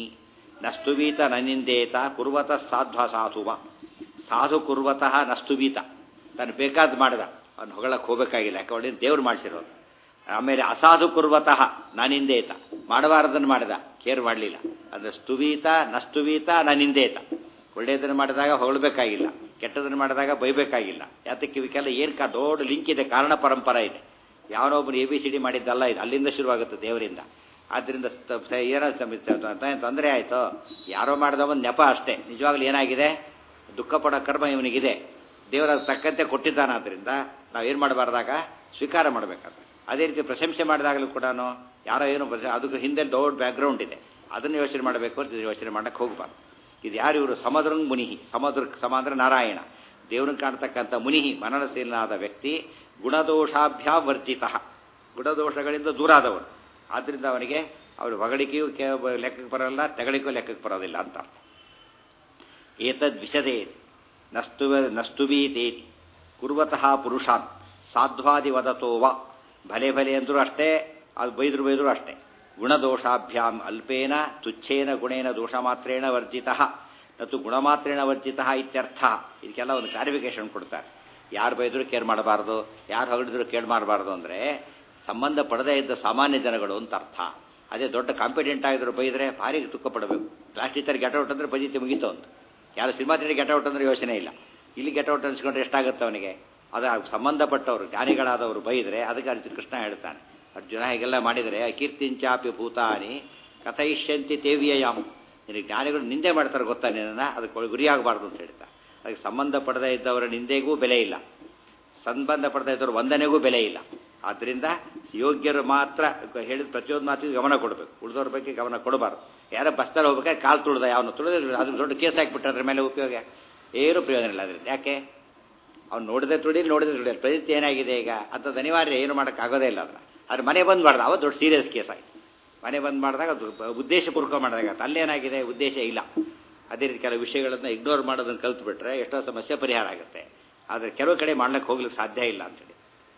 ನಸ್ತುವೀತ ನ ನಿಂದೇತ ಕುರ್ವತಃ ಸಾಧ್ವಸಾಧುವ. ಸಾಧು ಕುರ್ವತಃ ನಸ್ತುವೀತ, ತಾನು ಬೇಕಾದ್ ಮಾಡಿದ, ಅವ್ನು ಹೊಗಳಕ್ಕೆ ಹೋಗಬೇಕಾಗಿಲ್ಲ, ಯಾಕೆ ಅವಳಿಂದ ದೇವ್ರು ಮಾಡಿಸಿರೋದು. ಆಮೇಲೆ ಅಸಾಧು ಕುರ್ವತಃ ನಾನಿಂದೇತ, ಮಾಡಬಾರದನ್ನು ಮಾಡಿದ, ಕೇರ್ ಮಾಡಲಿಲ್ಲ. ಅಂದರೆ ಸ್ತುವೀತ ನಸ್ತುವೀತ ನಾನಿಂದೇತ. ಒಳ್ಳೆಯದನ್ನು ಮಾಡಿದಾಗ ಹೊಗಳಬೇಕಾಗಿಲ್ಲ, ಕೆಟ್ಟದನ್ನು ಮಾಡಿದಾಗ ಬೈಬೇಕಾಗಿಲ್ಲ. ಯಾತಕ್ಕೆ ಇವಕ್ಕೆಲ್ಲ ಏನು ಕಾ ದೊಡ್ಡ ಲಿಂಕ್ ಇದೆ, ಕಾರಣ ಪರಂಪರ ಇದೆ. ಯಾವನೊಬ್ಬನು ಎ ಬಿ ಸಿ ಡಿ ಮಾಡಿದ್ದಲ್ಲ ಇದು, ಅಲ್ಲಿಂದ ಶುರುವಾಗುತ್ತೆ ದೇವರಿಂದ. ಆದ್ದರಿಂದ ಏನೋ ತೊಂದರೆ ಆಯಿತು, ಯಾರೋ ಮಾಡಿದವನು ನೆಪ ಅಷ್ಟೇ. ನಿಜವಾಗ್ಲೂ ಏನಾಗಿದೆ? ದುಃಖ ಪಡೋ ಕರ್ಮ ಇವನಿಗಿದೆ, ದೇವರ ತಕ್ಕಂತೆ ಕೊಟ್ಟಿದ್ದಾನೆ. ಆದ್ದರಿಂದ ನಾವೇನು ಮಾಡಬಾರ್ದಾಗ ಸ್ವೀಕಾರ ಮಾಡಬೇಕಾದ್ರೆ. ಅದೇ ರೀತಿ ಪ್ರಶಂಸೆ ಮಾಡಿದಾಗಲೂ ಕೂಡ ಯಾರೋ ಏನು ಅದಕ್ಕೆ ಹಿಂದೆ ದೊಡ್ಡ ಬ್ಯಾಕ್ಗ್ರೌಂಡ್ ಇದೆ, ಅದನ್ನು ಯೋಚನೆ ಮಾಡಬೇಕು ಅಂತ ಯೋಚನೆ ಮಾಡೋಕ್ಕೆ ಹೋಗಬಾರ್ದು. ಇದು ಯಾರು ಇವರು? ಸಮದ್ರಂಗ್ ಮುನಿಹಿ. ಸಮದ್ರ ಸಮ ಅಂದರೆ ನಾರಾಯಣ, ದೇವ್ರನ್ನ ಕಾಣ್ತಕ್ಕಂಥ ಮುನಿಹಿ, ಮನನಶೀಲನಾದ ವ್ಯಕ್ತಿ. ಗುಣದೋಷಾಭ್ಯಾ ವರ್ಜಿತ, ಗುಣದೋಷಗಳಿಂದ ದೂರಾದವರು. ಆದ್ದರಿಂದ ಅವನಿಗೆ ಅವರು ಹೊಗಳಿಕೆಯೂ ಲೆಕ್ಕಕ್ಕೆ ಬರೋಲ್ಲ, ತೆಗಳಿಕೆಯೂ ಲೆಕ್ಕಕ್ಕೆ ಬರೋದಿಲ್ಲ ಅಂತ ಅರ್ಥ. ಏತದ್ ವಿಶದೇ ನಸ್ತು ನಸ್ತುವೀತೇತಿ ಕುರ್ವತಃ ಪುರುಷಾನ್ ಸಾಧ್ವಾದಿ ವದತೋವ. ಭಲೆ ಭಲೆ ಅಂದರೂ ಅಷ್ಟೇ, ಅದು ಬೈದ್ರು ಬೈದ್ರು ಅಷ್ಟೇ. ಗುಣದೋಷಾಭ್ಯಾಂ ಅಲ್ಪೇನ ತುಚ್ಛೇನ ಗುಣೇನ ದೋಷ ಮಾತ್ರೇಣ ವರ್ಜಿತ ನತು ಗುಣಮಾತ್ರೇಣ ವರ್ಜಿತ ಇತ್ಯರ್ಥ. ಇದಕ್ಕೆಲ್ಲ ಒಂದು ಕ್ಲಾರಿಫಿಕೇಶನ್ ಕೊಡ್ತಾರೆ. ಯಾರು ಬೈದರೂ ಕೇರ್ ಮಾಡಬಾರ್ದು, ಯಾರು ಹೊಗಳಿದ್ರು ಕೇರ್ ಮಾಡಬಾರ್ದು ಅಂದರೆ ಸಂಬಂಧ ಪಡದೇ ಇದ್ದ ಸಾಮಾನ್ಯ ಜನಗಳು ಅಂತ ಅರ್ಥ. ಅದೇ ದೊಡ್ಡ ಕಾಂಪಿಟೆಂಟ್ ಆಗಿದ್ರು ಬೈದರೆ ಭಾರಿ ದುಃಖ ಪಡಬೇಕು. ಕ್ಲಾಸ್ ಟೀಚರ್ ಗೆಟೌಟ್ ಅಂದರೆ ಬಜಿತಿ ಮುಗೀತು ಅಂತ. ಯಾರು ಸಿನಿಮಾ ತಿಂಡಿ ಗೆಟೌಟ್ ಅಂದರೆ ಯೋಚನೆ ಇಲ್ಲ. ಇಲ್ಲಿ ಗೆಟೌಟ್ ಅನ್ಸ್ಕೊಂಡ್ರೆ ಎಷ್ಟಾಗುತ್ತೆ ಅವನಿಗೆ? ಅದು ಸಂಬಂಧಪಟ್ಟವರು ಜ್ಞಾನಿಗಳಾದವರು ಬೈದರೆ ಅದಕ್ಕೆ ಅರ್ಜುನ ಕೃಷ್ಣ ಹೇಳ್ತಾನೆ, ಅರ್ಜುನ ಹೀಗೆಲ್ಲ ಮಾಡಿದರೆ ಅಕೀರ್ತಿಂಚಾಪಿ ಭೂತಾನಿ ಕಥಯಿಷ್ಯಂತಿ ತೇವ್ಯಯಾಮ್. ನಿನಗೆ ಜ್ಞಾನಿಗಳು ನಿಂದೆ ಮಾಡ್ತಾರೆ ಗೊತ್ತಾ ನಿನ್ನನ್ನು, ಅದಕ್ಕೆ ಗುರಿಯಾಗಬಾರ್ದು ಅಂತ ಹೇಳ್ತಾರೆ. ಅದಕ್ಕೆ ಸಂಬಂಧ ಪಡದೇ ಇದ್ದವರ ನಿಂದೆಗೂ ಬೆಲೆ ಇಲ್ಲ, ಸಂಬಂಧ ಪಡದೇ ಇದ್ದವ್ರ ವಂದನೆಗೂ ಬೆಲೆ ಇಲ್ಲ. ಆದ್ದರಿಂದ ಯೋಗ್ಯರು ಮಾತ್ರ ಹೇಳಿದ ಪ್ರತಿಯೊಂದು ಮಾತಿಗೂ ಗಮನ ಕೊಡಬೇಕು, ಉಳಿದವ್ರ ಬಗ್ಗೆ ಗಮನ ಕೊಡಬಾರ್ದು. ಯಾರೋ ಬಸ್ತಾರೆ ಹೋಗ್ಬೇಕಾದ್ರೆ ಕಾಲು ತುಳಿದ ಯಾವನು ತುಳಿದ್ರೆ ಅದ್ರ ದೊಡ್ಡ ಕೇಸ್ ಹಾಕಿಬಿಟ್ರೆ ಅದ್ರ ಮೇಲೆ ಉಪಯೋಗ ಏನೂ ಪ್ರಯೋಜನ ಇಲ್ಲ. ಅದರಿಂದ ಯಾಕೆ ಅವ್ನು ನೋಡಿದೆ ತುಳಿ ನೋಡಿದೆ ತುಳಿ ಪ್ರತಿನಿತ್ಯ ಏನಾಗಿದೆ ಈಗ ಅಂಥದ್ದು ಅನಿವಾರ್ಯ, ಏನು ಮಾಡೋಕ್ಕಾಗೋದೇ ಇಲ್ಲ. ಅದನ್ನ ಅದ್ರ ಮನೆ ಬಂದ್ ಮಾಡ್ದ ಅವತ್ತು ದೊಡ್ಡ ಸೀರಿಯಸ್ ಕೇಸ್ ಆಯಿತು. ಮನೆ ಬಂದ್ ಮಾಡಿದಾಗ ಅದು ಉದ್ದೇಶಪೂರ್ವಕ ಮಾಡಿದಾಗ ಅಲ್ಲೇನಾಗಿದೆ, ಉದ್ದೇಶ ಇಲ್ಲ. ಅದೇ ರೀತಿ ಕೆಲವು ವಿಷಯಗಳನ್ನು ಇಗ್ನೋರ್ ಮಾಡೋದನ್ನು ಕಲ್ತ್ಬಿಟ್ರೆ ಎಷ್ಟೋ ಸಮಸ್ಯೆ ಪರಿಹಾರ ಆಗುತ್ತೆ. ಆದರೆ ಕೆಲವು ಕಡೆ ಮಾಡ್ಲಿಕ್ಕೆ ಹೋಗ್ಲಿಕ್ಕೆ ಸಾಧ್ಯ ಇಲ್ಲ ಅಂತೇಳಿ.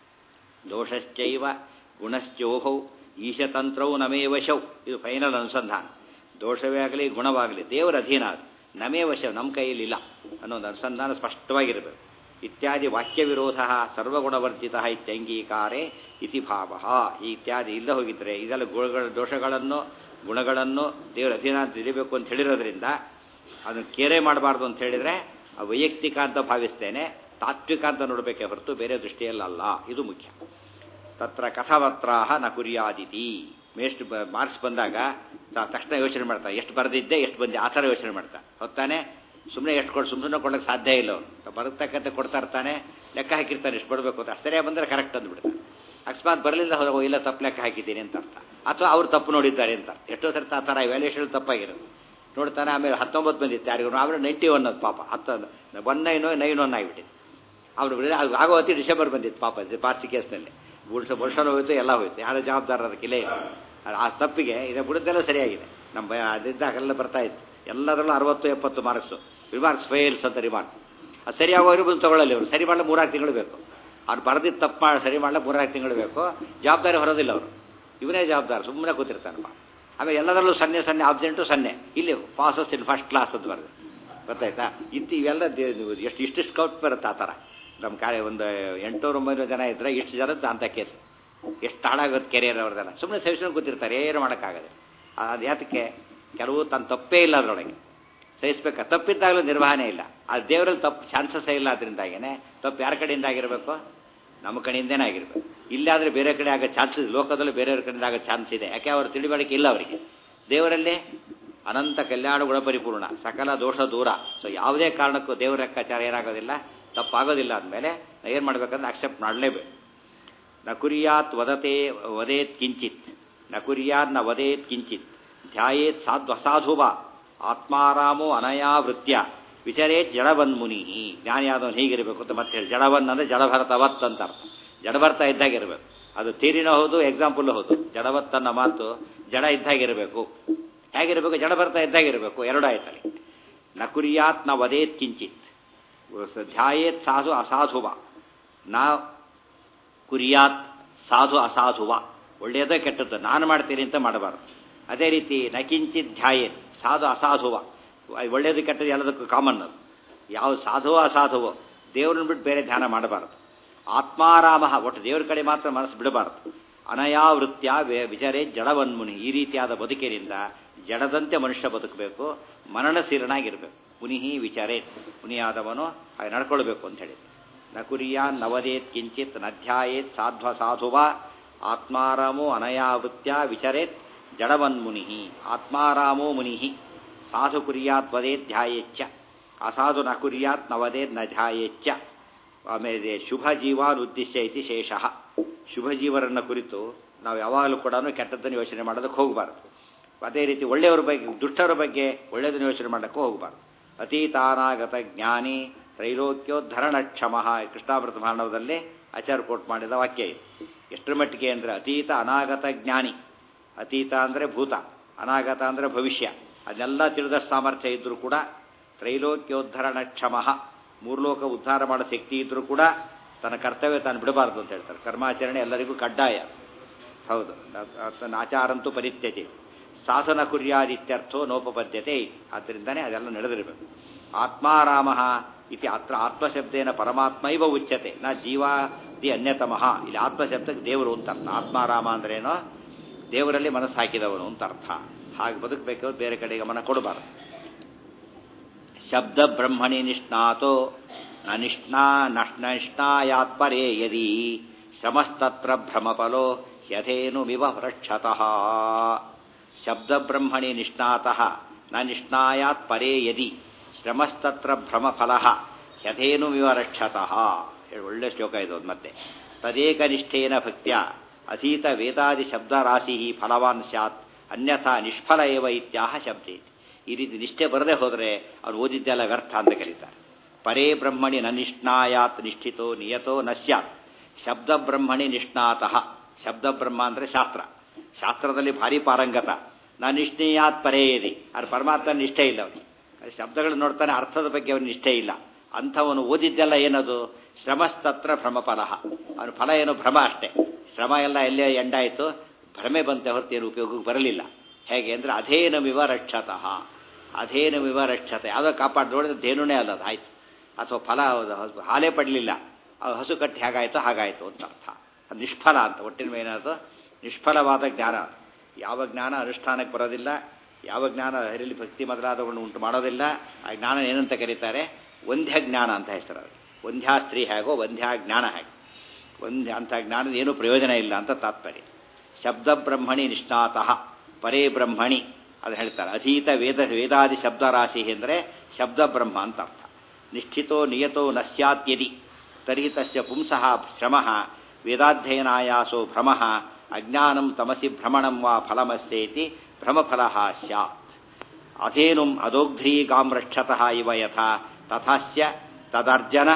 ದೋಷಶ್ಚೈವ ಗುಣಶ್ಚೋಭೌ ಈಶತಂತ್ರವು ನಮೇ ವಶೌ. ಇದು ಫೈನಲ್ ಅನುಸಂಧಾನ. ದೋಷವೇ ಆಗಲಿ ಗುಣವಾಗಲಿ ದೇವರ ಅಧೀನ, ಅದು ನಮೇ ವಶ, ನಮ್ಮ ಕೈಯಲ್ಲಿಲ್ಲ ಅನ್ನೋದು ಅನುಸಂಧಾನ ಸ್ಪಷ್ಟವಾಗಿರಬೇಕು. ಇತ್ಯಾದಿ ವಾಕ್ಯ ವಿರೋಧ ಸರ್ವಗುಣವರ್ಜಿತ ಇತ್ಯಂಗೀಕಾರೇ ಇತಿ ಭಾವ. ಈ ಇತ್ಯಾದಿ ಇಲ್ಲ ಹೋಗಿದ್ರೆ ಇದೆಲ್ಲ ಗುಣಗಳ ದೋಷಗಳನ್ನು ಗುಣಗಳನ್ನು ದೇವರ ಅಧೀನ ಅಂತ ತಿಳಿಬೇಕು ಅಂತ ಹೇಳಿರೋದ್ರಿಂದ ಅದನ್ನು ಕೇರೆ ಮಾಡಬಾರ್ದು ಅಂತ ಹೇಳಿದರೆ ವೈಯಕ್ತಿಕ ಅಂತ ಭಾವಿಸ್ತೇನೆ, ತಾತ್ವಿಕ ಅಂತ ನೋಡಬೇಕೇ ಹೊರತು ಬೇರೆ ದೃಷ್ಟಿಯಲ್ಲ. ಇದು ಮುಖ್ಯ. ತತ್ರ ಕಥಾವತ್ರಾಹ ನ ಕುರ್ಯಾದಿತಿ. ಎಷ್ಟು ಮಾರ್ಕ್ಸ್ ಬಂದಾಗ ತಕ್ಷಣ ಯೋಚನೆ ಮಾಡ್ತಾ ಎಷ್ಟು ಬರೆದಿದ್ದೆ ಎಷ್ಟು ಬಂದೆ ಆ ಥರ ಯೋಚನೆ ಮಾಡ್ತಾ ಹೊತ್ತಾನೆ. ಸುಮ್ಮನೆ ಎಷ್ಟು ಕೊಟ್ಟು ಸುಮ್ಮನೆ ಕೊಡೋಕ್ಕೆ ಸಾಧ್ಯ ಇಲ್ಲ. ಅವನು ಬರತಕ್ಕಂತೆ ಕೊಡ್ತಾ ಇರ್ತಾನೆ, ಲೆಕ್ಕ ಹಾಕಿರ್ತಾನೆ ಎಷ್ಟು ಕೊಡಬೇಕು ಅಂತ. ಅಷ್ಟೇ ಬಂದರೆ ಕರೆಕ್ಟ್ ಅಂದ್ಬಿಡ್ತಾನೆ. ಅಕಸ್ಮಾತ್ ಬರಲಿಲ್ಲ ಹೋದ ಇಲ್ಲ ತಪ್ಪು ಲೆಕ್ಕ ಹಾಕಿದ್ದೀನಿ ಅಂತ ಅರ್ಥ, ಅಥವಾ ಅವ್ರು ತಪ್ಪು ನೋಡಿದ್ದಾರೆ ಅಂತ ಅರ್ಥ. ಎಷ್ಟೋ ಸರ್ತ ಆ ಥರ ವ್ಯಾಲ್ಯೂಷನ್ ತಪ್ಪಾಗಿರೋದು ನೋಡ್ತಾನೆ. ಆಮೇಲೆ ಹತ್ತೊಂಬತ್ತು ಬಂದಿತ್ತು ಯಾರಿಗೂ, ಆಮೇಲೆ ನೈಂಟಿ ಒನ್ ಅದು ಪಾಪ ಹತ್ತು ಒನ್ ನೈನ್ ನೈನ್ ಒನ್ ಆಗಿಬಿಟ್ಟಿತ್ತು. ಅವ್ರು ಅದು ಆಗೋ ಹೊತ್ತಿ ಡಿಸೆಂಬರ್ ಬಂದಿತ್ತು ಪಾಪ ಪಾರ್ಸಿ ಕೇಸ್ನಲ್ಲಿ. ವರ್ಷ ವರ್ಷ ಹೋಯ್ತು, ಎಲ್ಲ ಹೋಯ್ತು. ಯಾರ ಜವಾಬ್ದಾರ ಅದಕ್ಕೆ ಇಲ್ಲೇ ಇಲ್ಲ. ಆ ತಪ್ಪಿಗೆ ಇದು ಬಿಡುತ್ತೆಲ್ಲ ಸರಿಯಾಗಿದೆ. ನಮ್ಮ ಅದಿದ್ದಾಗೆಲ್ಲ ಬರ್ತಾ ಇತ್ತು. ಎಲ್ಲದರಲ್ಲೂ ಅರವತ್ತು ಎಪ್ಪತ್ತು ಮಾರ್ಕ್ಸು ರಿಮಾರ್ಕ್ಸ್ ಫೇಲ್ಸ್ ಅಂತ ರಿಮಾರ್ಕ್. ಅದು ಸರಿಯಾಗೋರು ಬಂದು ತಗೊಳ್ಳಲಿ. ಅವರು ಸರಿ ಮಾಡಲು ಮೂರಾರು ತಿಂಗಳು ಬೇಕು. ಅವ್ರು ಬರೆದಿದ್ದು ತಪ್ಪು ಮಾಡಿ ಸರಿ ಮಾಡಲು ಮೂರಾರು ತಿಂಗಳು ಬೇಕು. ಜವಾಬ್ದಾರಿ ಹೊರೋದಿಲ್ಲ ಅವರು. ಇವನೇ ಜವಾಬ್ದಾರಿ, ಸುಮ್ಮನೆ ಕೂತಿರ್ತಾನಪ್ಪ. ಆಮೇಲೆ ಎಲ್ಲದರಲ್ಲೂ ಸೊನ್ನೆ ಸೊನ್ನೆ ಆಬ್ಸೆಂಟು ಸೊನ್ನೆ. ಇಲ್ಲಿ ಪಾಸಸ್ ಇನ್ ಫಸ್ಟ್ ಕ್ಲಾಸ್ ಅಂತ ಬರೆದು ಗೊತ್ತಾಯ್ತಾ. ಇತ್ತು ಇವೆಲ್ಲ ಎಷ್ಟು ಇಷ್ಟಿಷ್ಟು ಕೌಟ್ ಬರುತ್ತೆ ಆ ಥರ. ನಮ್ಮ ಕಾರ್ಯ ಒಂದು ಎಂಟುನೂರು ಒಂಬೈನೂರು ಜನ ಇದ್ದರೆ ಇಷ್ಟು ಜನದ್ದು ಅಂಥ ಕೇಸ್. ಎಷ್ಟು ಹಾಳಾಗೋದು ಕೆರಿಯರ್ ಅವ್ರದ್ದೆಲ್ಲ. ಸುಮ್ಮನೆ ಸಹಿಸ್ಕೊಂಡು ಕೂತಿರ್ತಾರೆ, ಏನು ಮಾಡೋಕ್ಕಾಗದೆ. ಅದು ಯಾತಕ್ಕೆ? ಕೆಲವು ತನ್ನ ತಪ್ಪೇ ಇಲ್ಲ ಅದರೊಳಗೆ, ಸಹಿಸ್ಬೇಕಾ. ತಪ್ಪಿದ್ದಾಗಲೂ ನಿರ್ವಹಣೆ ಇಲ್ಲ. ಅದು ದೇವರಲ್ಲಿ ತಪ್ಪು ಚಾನ್ಸಸ್ಸೇ ಇಲ್ಲ. ಅದರಿಂದಾಗೇ ತಪ್ಪು ಯಾರ ಕಡೆಯಿಂದ ಆಗಿರಬೇಕು? ನಮ್ಮ ಕಡೆಯಿಂದನೇ ಆಗಿರಬೇಕು. ಇಲ್ಲಾದರೆ ಬೇರೆ ಕಡೆ ಆಗೋ ಚಾನ್ಸಸ್, ಲೋಕದಲ್ಲೂ ಬೇರೆಯವ್ರ ಕಡೆಯಿಂದ ಆಗೋ ಚಾನ್ಸ್ ಇದೆ. ಯಾಕೆ? ಅವರು ತಿಳಿವಳಿಕೆ ಇಲ್ಲ ಅವರಿಗೆ. ದೇವರಲ್ಲಿ ಅನಂತ ಕಲ್ಯಾಣ ಗುಣ ಪರಿಪೂರ್ಣ, ಸಕಲ ದೋಷ ದೂರ. ಸೊ ಯಾವುದೇ ಕಾರಣಕ್ಕೂ ದೇವರ ಲೆಕ್ಕಾಚಾರ ಏನಾಗೋದಿಲ್ಲ, ತಪ್ಪಾಗೋದಿಲ್ಲ. ಅಂದಮೇಲೆ ಏನು ಮಾಡಬೇಕಂದ್ರೆ ಅಕ್ಸೆಪ್ಟ್ ಮಾಡಲೇಬೇಕು. ನ ಕುರ್ಯಾತ್ ವದತೆ ವದೇತ್ ಕಿಂಚಿತ್, ನ ಕುರ್ಯಾತ್ ನ ವದೇತ್ ಕಿಂಚಿತ್, ಧ್ಯಾಯೇತ್ ಸಾಧ್ವ ಸಾಧುವ ಆತ್ಮಾರಾಮೋ ಅನಯಾವೃತ್ಯ ವಿಚರೇತ್ ಜಡವನ್ಮುನಿ. ಜ್ಞಾನಿಯಾದವನು ಹೀಗಿರಬೇಕು ಅಂತ ಮತ್ತೆ ಹೇಳಿ. ಜಡವನ್ ಅಂದರೆ ಜಡಭರತವತ್ ಅಂತ ಅರ್ಥ. ಜಡಭರ್ತ ಇದ್ದಾಗಿರಬೇಕು. ಅದು ಥಿಯರಿನೂ ಹೌದು, ಎಕ್ಸಾಂಪಲ್ ಹೌದು. ಜಡವತ್ ಅನ್ನೋ ಮಾತು ಜಡ ಇದ್ದಾಗಿರಬೇಕು. ಹೇಗಿರಬೇಕು? ಜಡಭರ್ತ ಇದ್ದಾಗಿರಬೇಕು. ಎರಡು ಆಯ್ತಲ್ಲಿ. ನ ಕುರ್ಯಾತ್ ನ ವದೇತ್ ಕಿಂಚಿತ್, ಧ್ಯಾಯೇತ್ ಸಾಧು ಅಸಾಧುವ. ನ ಕುರ್ಯಾತ್ ಸಾಧು ಅಸಾಧುವ. ಒಳ್ಳೆಯದೇ ಕೆಟ್ಟದ್ದು ನಾನು ಮಾಡ್ತೀನಿ ಅಂತ ಮಾಡಬಾರ್ದು. ಅದೇ ರೀತಿ ನ ಕಿಂಚಿತ್ ಧ್ಯಾಯೇತ್ ಸಾಧು ಅಸಾಧುವ. ಒಳ್ಳೆಯದು ಕೆಟ್ಟದ್ದು ಎಲ್ಲದಕ್ಕೂ ಕಾಮನ್. ಅದು ಯಾವ ಸಾಧುವ ಅಸಾಧುವೋ ದೇವ್ರನ್ನ ಬಿಟ್ಟು ಬೇರೆ ಧ್ಯಾನ ಮಾಡಬಾರ್ದು. ಆತ್ಮಾರಾಮ, ಒಟ್ಟು ದೇವ್ರ ಕಡೆ ಮಾತ್ರ ಮನಸ್ಸು ಬಿಡಬಾರ್ದು. ಅನಯಾವೃತ್ಯ ವಿಚರೇ ಜಡವನ್ಮುನಿ. ಈ ರೀತಿಯಾದ ಬದುಕಿನಿಂದ ಜಡದಂತೆ ಮನುಷ್ಯ ಬದುಕಬೇಕು, ಮರಣಶೀಲನಾಗಿರಬೇಕು. ಮುನಿಹಿ ವಿಚಾರೇ, ಮುನಿಯಾದವನು ಹಾಗೆ ನಡ್ಕೊಳ್ಬೇಕು ಅಂತ ಹೇಳಿ. ನ ಕುರ್ಯಾನ್ ನವದೇತ್ ಕಿಂಚಿತ್ ನಧ್ಯಾಯೇತ್ ಸಾಧ್ವ ಸಾಧುವ ಆತ್ಮಾರಾಮೋ ಅನಯಾವೃತ್ಯ ವಿಚರೇತ್ ಜಡವನ್ಮುನಿ. ಆತ್ಮಾರಾಮೋ ಮುನಿ ಸಾಧು ಕುರ್ಯಾತ್ ವದೇತ್ ಧ್ಯಾಯೇಚ್ಛ, ಅಸಾಧು ನ ಕುರ್ಯಾತ್ ನವದೇತ್ ನ ಧ್ಯಾಯೇಚ್ಛ. ಆಮೇಲೆ ಶುಭ ಜೀವಾನ್ ಉದ್ದೇಶ್ಯ ಇತಿ ಶೇಷಃ. ಶುಭ ಜೀವರನ್ನ ಕುರಿತು ನಾವು ಯಾವಾಗಲೂ ಕೂಡ ಕೆಟ್ಟದ್ದನ್ನು ಯೋಚನೆ ಮಾಡೋದಕ್ಕೆ ಹೋಗಬಾರ್ದು. ಅದೇ ರೀತಿ ಒಳ್ಳೆಯವರ ಬಗ್ಗೆ, ದುಷ್ಟರ ಬಗ್ಗೆ ಒಳ್ಳೆಯದನ್ನು ಯೋಚನೆ ಮಾಡೋಕ್ಕೂ ಹೋಗಬಾರ್ದು. ಅತೀತಾನಾಗತ ಜ್ಞಾನಿ ತ್ರೈಲೋಕ್ಯೋದ್ಧರಣ ಕ್ಷಮ. ಕೃಷ್ಣಾಮೃತ ಮಾನವದಲ್ಲಿ ಆಚಾರ್ಯ ಕೋಟ್ ಮಾಡಿದ ವಾಕ್ಯ ಇದು. ಎಷ್ಟರ ಮಟ್ಟಿಗೆ ಅಂದರೆ ಅತೀತ ಅನಾಗತ ಜ್ಞಾನಿ. ಅತೀತ ಅಂದರೆ ಭೂತ, ಅನಾಗತ ಅಂದರೆ ಭವಿಷ್ಯ. ಅದನ್ನೆಲ್ಲ ತಿಳಿದ ಸಾಮರ್ಥ್ಯ ಇದ್ದರೂ ಕೂಡ ತ್ರೈಲೋಕ್ಯೋದ್ಧರಣ ಕ್ಷಮ, ಮೂರ್ಲೋಕ ಉದ್ಧಾರ ಮಾಡೋ ಶಕ್ತಿ ಇದ್ದರೂ ಕೂಡ ತನ್ನ ಕರ್ತವ್ಯ ತಾನು ಬಿಡಬಾರ್ದು ಅಂತ ಹೇಳ್ತಾರೆ. ಕರ್ಮಾಚರಣೆ ಎಲ್ಲರಿಗೂ ಕಡ್ಡಾಯ. ಹೌದು, ಆಚಾರಂತೂ ಪರಿತ್ಯಜೆ. ಸಾಧನ ಕುರ್ಯಾದಿತ್ಯರ್ಥೋ ನೋಪಪದ್ಯತೆ. ಆದ್ದರಿಂದನೇ ಅದೆಲ್ಲ ನಡೆದಿರಬೇಕು. ಆತ್ಮಾರಾಮ ಇತಿ ಅತ್ರ ಆತ್ಮಶಬ್ದೇನ ಪರಮಾತ್ಮ ಇವ ಉಚ್ಯತೆ ನ ಜೀವಾದಿ ಅನ್ಯತಮಃ. ಇಲ್ಲಿ ಆತ್ಮಶಬ್ದಕ್ಕೆ ದೇವರು ಅಂತ ಅರ್ಥ. ಆತ್ಮಾರಾಮ ಅಂದ್ರೇನೋ ದೇವರಲ್ಲಿ ಮನಸ್ಸು ಹಾಕಿದವನು ಅಂತ ಅರ್ಥ. ಹಾಗೆ ಬದುಕಬೇಕು, ಬೇರೆ ಕಡೆ ಗಮನ ಕೊಡಬಾರದು. ಶಬ್ದ ಬ್ರಹ್ಮಣಿ ನಿಷ್ಣಾತೋ ನ ನಿಷ್ಣಾ ನಷ್ಟಾಯಾತ್ ಪರೇ ಯದಿ ಶ್ರಮಸ್ತತ್ರ ಭ್ರಮಫಲೋ ಯಥೇನುಮಿವ ರಕ್ಷತಃ. ಶಬ್ದ ಬ್ರಹ್ಮಣಿ ನಿಷ್ಣಾತಃ ನ ನಿಷ್ಣಾಯಾತ್ ಪರೇ ಯದಿ ಶ್ರಮಸ್ತತ್ರ ಭ್ರಮಫಲ ಯಥೇನುಮಿವ ರಕ್ಷತಃ. ಒಳ್ಳೆ ಶ್ಲೋಕ ಇದು. ಮತ್ತೆ ತದೇಕ ನಿಷ್ಠೇನ ಭಕ್ತ್ಯ ಅತೀತ ವೇದಾದಿ ಶಬ್ದರಾಶಿ ಫಲವಾನ್ ಸ್ಯಾತ್ ಅನ್ಯಥಾ ನಿಷ್ಫಲ ಏವ ಇತ್ಯಾಹ ಶಬ್ದೇ. ಈ ರೀತಿ ನಿಷ್ಠೆ ಬರದೆ ಹೋದರೆ ಅವ್ರು ಓದಿದ್ದೆಲ್ಲ ವ್ಯರ್ಥ ಅಂತ ಕರೀತಾರೆ. ಪರೇ ಬ್ರಹ್ಮಣಿ ನ ನಿಷ್ಣಾಯಾತ್ ನಿಷ್ಠಿತೋ ನಿಯತೋ ನ ಸ್ಯಾತ್. ಶಬ್ದ ಬ್ರಹ್ಮಣಿ ನಿಷ್ಣಾತಃ. ಶಬ್ದ ಬ್ರಹ್ಮ ಅಂದರೆ ಶಾಸ್ತ್ರ. ಶಾಸ್ತ್ರದಲ್ಲಿ ಭಾರಿ ಪಾರಂಗತ. ನ ನಿಷ್ಣೀಯಾತ್ ಪರೇ ಯದಿ. ಅದು ಪರಮಾತ್ಮ ನಿಷ್ಠೆ ಇಲ್ಲ ಅವನಿಗೆ. ಶಬ್ದಗಳು ನೋಡ್ತಾನೆ, ಅರ್ಥದ ಬಗ್ಗೆ ಅವನಿಗೆ ನಿಷ್ಠೆ ಇಲ್ಲ. ಅಂಥವನು ಓದಿದ್ದೆಲ್ಲ ಏನದು? ಶ್ರಮಸ್ತತ್ರ ಭ್ರಮಫಲ. ಅವನ ಫಲ ಏನು? ಭ್ರಮ ಅಷ್ಟೇ. ಶ್ರಮ ಎಲ್ಲ ಎಲ್ಲೇ ಎಂಡಾಯಿತು, ಭ್ರಮೆ ಬಂತೆ ಹೊರತು ಏನು ಉಪಯೋಗಕ್ಕೆ ಬರಲಿಲ್ಲ. ಹೇಗೆ ಅಂದರೆ ಅಧೇನಮಿವ ರಕ್ಷತಃ. ಅಧೇನಮಿವ ರಕ್ಷತೆ. ಯಾವುದೋ ಕಾಪಾಡಿ ನೋಡಿದ್ರೆ ಧೇನುನೇ ಅಲ್ಲದು ಆಯಿತು. ಅಥವಾ ಫಲ ಹಾಲೇ ಪಡಲಿಲ್ಲ, ಅದು ಹಸು ಕಟ್ಟಿ ಹೇಗಾಯಿತು ಹಾಗಾಯಿತು ಅಂತ ಅರ್ಥ. ಅದು ನಿಷ್ಫಲ ಅಂತ. ಒಟ್ಟಿನ ಏನಾದ್ರು ನಿಷ್ಫಲವಾದ ಜ್ಞಾನ. ಯಾವ ಜ್ಞಾನ ಅನುಷ್ಠಾನಕ್ಕೆ ಬರೋದಿಲ್ಲ, ಯಾವ ಜ್ಞಾನ ಹರಿಲಿ ಭಕ್ತಿ ಮೊದಲಾದವನ್ನು ಉಂಟು ಮಾಡೋದಿಲ್ಲ, ಆ ಜ್ಞಾನ ಏನಂತ ಕರೀತಾರೆ? ವಂದ್ಯ ಜ್ಞಾನ ಅಂತ ಹೆಸರು. ವಂದ್ಯಾ ಸ್ತ್ರೀ ಹೇಗೋ ವಂದ್ಯಾ ಜ್ಞಾನ ಹೇಗೆ. ವಂದ್ಯ ಅಂಥ ಜ್ಞಾನದ ಏನೂ ಪ್ರಯೋಜನ ಇಲ್ಲ ಅಂತ ತಾತ್ಪರ್ಯ. ಶಬ್ದ ಬ್ರಹ್ಮಣಿ ನಿಷ್ಣಾತಃ ಪರೇ ಬ್ರಹ್ಮಣಿ ಅದು ಹೇಳ್ತಾರೆ. ಅಧೀತ ವೇದ ವೇದಾದಿ ಶಬ್ದರಾಶಿ ಅಂದರೆ ಶಬ್ದ ಬ್ರಹ್ಮ ಅಂತ ಅರ್ಥ. ನಿಷ್ಠಿತೋ ನಿಯತೋ ನ ಸ್ಯಾತ್ಯದಿ ತರ್ಹಿ ತಸ್ಯ ಪುಂಸಃ ಶ್ರಮಃ ವೇದಾಧ್ಯಯನಾಯಾಸೋ ಭ್ರಮಃ ಅಜ್ಞಾನಂ ತಮಸಿ ಭ್ರಮಣಂ ವಾ ಫಲಮಸ್ಯೇತಿ ಭ್ರಮಫಲ ಸ್ಯಾತ್. ಅಧೇನುಂ ಅದೋಗ್ಧ್ರೀಗಾಂ ರಕ್ಷತಃ ಇವ ಯಥಾ ತಥಾಸ್ಯ ತದರ್ಜನ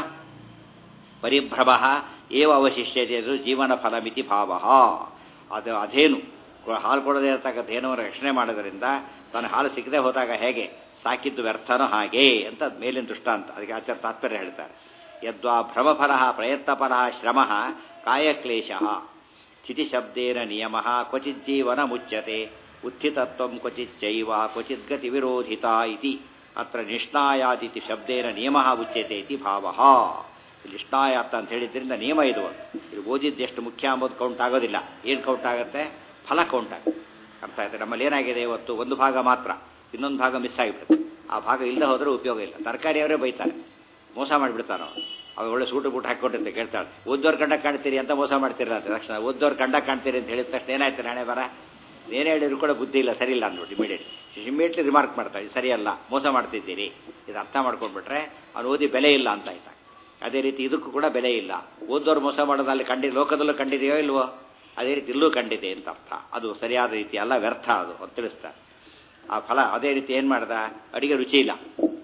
ಪರಿಭ್ರಮಃ ಏವ ಅವಶಿಷ್ಯತೆ ಜೀವನ ಫಲಮಿತಿ ಭಾವಃ. ಅದು ಅಧೇನು ಹಾಲು ಕೊಡದೇ ಇರತಕ್ಕಂಥ ಏನೋ ರಕ್ಷಣೆ ಮಾಡೋದ್ರಿಂದ ತಾನು ಹಾಲು ಸಿಗದೆ ಹೋದಾಗ ಹೇಗೆ ಸಾಕಿದ್ದು ವ್ಯರ್ಥನೋ ಹಾಗೆ ಅಂತ ಮೇಲಿನ ದೃಷ್ಟಾಂತ. ಅದಕ್ಕೆ ಆಚಾರ್ಯ ತಾತ್ಪರ್ಯ ಹೇಳ್ತಾರೆ. ಯದ್ವಾ ಭ್ರಮಫಲ ಪ್ರಯತ್ನಫಲ ಶ್ರಮ ಕಾಯಕ್ಲೇಶ ಸ್ಥಿತಿಶಬ್ದೇನ ನಿಯಮ ಕ್ವಚಿಜ್ಜೀವನ ಮುಚ್ಯತೆ ಉತ್ಥಿತತ್ವಂ ಕ್ವಚಿಚ್ಚೈವ ಕ್ವಚಿತ್ ಗತಿ ವಿರೋಧಿತ ಇತಿ ಅತ್ರ ನಿಷ್ಣಾಯಾದಿತಿ ಶಬ್ದೇನ ನಿಯಮ ಉಚ್ಯತೆ ಇತಿ ಭಾವ. ನಿಷ್ಣಾಯಾತ ಅಂತ ಹೇಳಿದ್ರಿಂದ ನಿಯಮ ಇದು. ಇದು ಓದಿದ್ದು ಎಷ್ಟು ಮುಖ್ಯ ಅಂಬೋದು ಕೌಂಟ್ ಆಗೋದಿಲ್ಲ. ಏನು ಕೌಂಟ್ ಆಗುತ್ತೆ? ಫಲ ಕೌಂಟ್ ಆಗುತ್ತೆ. ಅರ್ಥ ಆಯ್ತು? ನಮ್ಮಲ್ಲಿ ಏನಾಗಿದೆ ಇವತ್ತು, ಒಂದು ಭಾಗ ಮಾತ್ರ, ಇನ್ನೊಂದು ಭಾಗ ಮಿಸ್ ಆಗಿಬಿಡುತ್ತೆ. ಆ ಭಾಗ ಇಲ್ಲದೆ ಹೋದರೆ ಉಪಯೋಗ ಇಲ್ಲ. ತರಕಾರಿಯವರೇ ಬೈತಾರೆ, ಮೋಸ ಮಾಡಿಬಿಡ್ತಾನೆ ಅವನು. ಅವಾಗ ಒಳ್ಳೆ ಸೂಟು ಬೂಟ್ ಹಾಕ್ಕೊಟ್ಟಿರ್ತೆ, ಕೇಳ್ತಾಳೆ ಓದ್ದೋರು ಕಂಡ ಕಾಣ್ತೀರಿ ಅಂತ ಮೋಸ ಮಾಡ್ತೀರ ಅಂತ ತಕ್ಷಣ ಓದ್ದೋರು ಕಂಡ ಕಾಣ್ತೀರಿ ಅಂತ ಹೇಳಿದ ತಕ್ಷಣ ಏನಾಯ್ತು ನಾಳೆ ಬರ ಏನೇ ಹೇಳಿದ್ರು ಕೂಡ ಬುದ್ಧಿ ಇಲ್ಲ, ಸರಿ ಇಲ್ಲ ಅಂದ್ಬಿಟ್ಟು ಇಮಿಡಿಯೇಟ್ ಇಮಿಡಿಯೇಟ್ಲಿ ರಿಮಾರ್ಕ್ ಮಾಡ್ತಾಳೆ, ಸರಿಯಲ್ಲ, ಮೋಸ ಮಾಡ್ತಿದ್ದೀರಿ. ಇದು ಅರ್ಥ ಮಾಡ್ಕೊಂಡ್ಬಿಟ್ರೆ ಅವ್ನು ಓದಿ ಬೆಲೆ ಇಲ್ಲ ಅಂತ ಆಯ್ತಾ. ಅದೇ ರೀತಿ ಇದಕ್ಕೂ ಕೂಡ ಬೆಲೆ ಇಲ್ಲ. ಓದೋರು ಮೋಸ ಮಾಡೋದು ಅಲ್ಲಿ ಕಂಡಿ ಲೋಕದಲ್ಲೂ ಕಂಡಿದೆಯೋ ಇಲ್ವೋ, ಅದೇ ರೀತಿ ಇಲ್ಲೂ ಕಂಡಿದೆ ಅಂತ ಅರ್ಥ. ಅದು ಸರಿಯಾದ ರೀತಿ ಅಲ್ಲ, ವ್ಯರ್ಥ ಅದು ಅಂತ ತಿಳಿಸ್ತಾರೆ. ಆ ಫಲ ಅದೇ ರೀತಿ ಏನು ಮಾಡ್ದ, ಅಡಿಗೆ ರುಚಿ ಇಲ್ಲ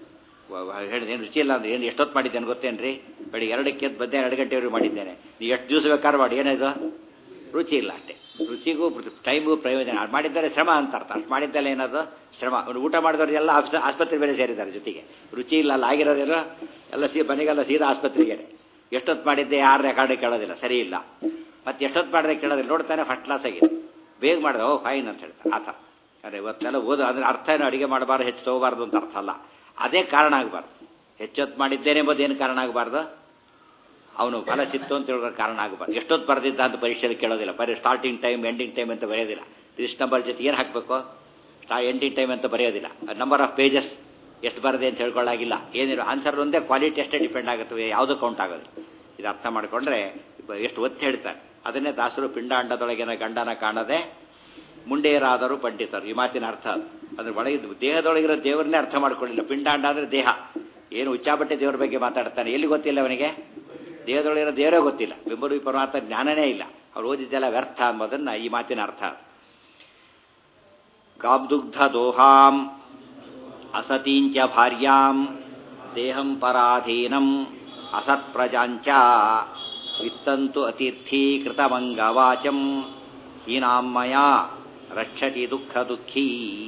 ಹೇಳಿದೆ. ಏನು ರುಚಿ ಇಲ್ಲ ಅಂದ್ರೆ ಏನು ಎಷ್ಟೊತ್ತು ಮಾಡಿದ್ದೇನೆ ಗೊತ್ತೇನ್ರಿ, ಬೆಳಿಗ್ಗೆ ಎರಡಕ್ಕೆ ಎದ್ದು ಮಧ್ಯಾಹ್ನ ಎರಡು ಗಂಟೆವರೆಗೂ ಮಾಡಿದ್ದೇನೆ. ನೀವು ಎಷ್ಟು ದಿವಸ ಬೇಕಾದ್ರೂ ಮಾಡಿ, ಏನಿದು ರುಚಿ ಇಲ್ಲ ಅಷ್ಟೇ. ರುಚಿಗೂ ಟೈಮು ಪ್ರಯೋಜನ. ಅದು ಮಾಡಿದ್ದಾರೆ ಶ್ರಮ ಅಂತ ಅರ್ಥ. ಅಷ್ಟು ಮಾಡಿದ್ದಲ್ಲ ಏನದು ಶ್ರಮ. ಊಟ ಮಾಡಿದವ್ರು ಎಲ್ಲ ಆಸ್ಪತ್ರೆ ಬೇರೆ ಸೇರಿದ್ದಾರೆ ಜೊತೆಗೆ. ರುಚಿ ಇಲ್ಲ ಅಲ್ಲಿ ಆಗಿರೋದಿಲ್ಲ, ಎಲ್ಲ ಸೀ ಮನೆಗೆಲ್ಲ ಸೀದಾ ಆಸ್ಪತ್ರೆಗೆ. ಎಷ್ಟೊತ್ತು ಮಾಡಿದ್ದೆ ಯಾರು ರೆಕಾರ್ಡ್ ಕೇಳೋದಿಲ್ಲ, ಸರಿ ಇಲ್ಲ. ಮತ್ತೆ ಎಷ್ಟೊತ್ತು ಮಾಡಿದೆ ಕೇಳೋದಿಲ್ಲ, ನೋಡ್ತಾನೆ ಫಸ್ಟ್ ಕ್ಲಾಸ್ ಆಗಿದೆ, ಬೇಗ ಮಾಡಿದೆ ಓ ಫೈನ್ ಅಂತ ಹೇಳ್ತಾರೆ ಆತ. ಅದೇ ಇವತ್ತೆಲ್ಲ ಓದು ಅದ್ರ ಅರ್ಥ ಏನು, ಅಡುಗೆ ಮಾಡಬಾರ್ದು ಹೆಚ್ಚು ತಗೋಬಾರ್ದು ಅಂತ ಅರ್ಥ ಅಲ್ಲ. ಅದೇ ಕಾರಣ ಆಗಬಾರ್ದು. ಹೆಚ್ಚೊತ್ತು ಮಾಡಿದ್ದೇನೆ ಎಂಬುದು ಏನು ಕಾರಣ ಆಗಬಾರ್ದು, ಅವನು ಫಲ ಸಿಕ್ತು ಅಂತ ಹೇಳೋ ಕಾರಣ ಆಗಬಾರ್ದು. ಎಷ್ಟೊತ್ತು ಬರೆದಿದ್ದ ಅಂತ ಪರೀಕ್ಷೆಯಲ್ಲಿ ಕೇಳೋದಿಲ್ಲ. ಬರೀ ಸ್ಟಾರ್ಟಿಂಗ್ ಟೈಮ್ ಎಂಡಿಂಗ್ ಟೈಮ್ ಅಂತ ಬರೆಯೋದಿಲ್ಲ. ಇಷ್ಟು ನಂಬರ್ ಜೊತೆ ಏನು ಹಾಕಬೇಕು, ಸ್ಟಾ ಎಂಡಿಂಗ್ ಟೈಮ್ ಅಂತ ಬರೆಯೋದಿಲ್ಲ. ನಂಬರ್ ಆಫ್ ಪೇಜಸ್ ಎಷ್ಟು ಬರದೆ ಅಂತ ಹೇಳ್ಕೊಳ್ಳಾಗಿಲ್ಲ. ಏನಿರೋ ಆನ್ಸರ್ ಒಂದೇ, ಕ್ವಾಲಿಟಿ ಅಷ್ಟೇ ಡಿಪೆಂಡ್ ಆಗುತ್ತವೆ, ಯಾವುದೂ ಕೌಂಟ್ ಆಗೋದು. ಇದು ಅರ್ಥ ಮಾಡಿಕೊಂಡ್ರೆ ಎಷ್ಟು ಒತ್ತಿ ಹೇಳ್ತಾರೆ. ಅದನ್ನೇ ದಾಸರು ಪಿಂಡಾಂಡದೊಳಗಿನ ಗಂಡನ ಕಾಣದೆ ಮುಂಡೇರಾದರೂ ಪಂಡಿತರು, ಈ ಮಾತಿನ ಅರ್ಥ ಅದು. ಅದ್ರ ಒಳಗಿದ್ದು ದೇಹದೊಳಗಿರೋ ದೇವರನ್ನೇ ಅರ್ಥ ಮಾಡ್ಕೊಳ್ಳಿಲ್ಲ. ಪಿಂಡಾಂಡ ಅಂದರೆ ದೇಹ. ಏನು ಉಚ್ಚಾಬಟ್ಟೆ ದೇವರ ಬಗ್ಗೆ ಮಾತಾಡ್ತಾನೆ, ಎಲ್ಲಿ ಗೊತ್ತಿಲ್ಲ ಅವನಿಗೆ, ದೇಹದೊಳಗಿರೋ ದೇವರೇ ಗೊತ್ತಿಲ್ಲ. ಬೆಂಬರು ಪರಮಾತ್ಮ ಜ್ಞಾನನೇ ಇಲ್ಲ. ಅವ್ರು ಓದಿದ್ದೆಲ್ಲ ವ್ಯರ್ಥ ಅನ್ನೋದನ್ನ ಈ ಮಾತಿನ ಅರ್ಥ. ಗಾಬ್ದುಗ್ಧ ದೋಹಾಂ ಅಸತೀಂಚ ಭಾರ್ಯಾಂ ದೇಹಂ ಪರಾಧೀನಂ ಅಸತ್ಪ್ರಜಾಂಚ ವಿತ್ತಂತು ಅತೀರ್ಥೀಕೃತಮಂಗವಾಚಂ ಹೀನಾಮ್ಮಯ ರಕ್ಷತಿ ದುಃಖ ದುಃಖೀ.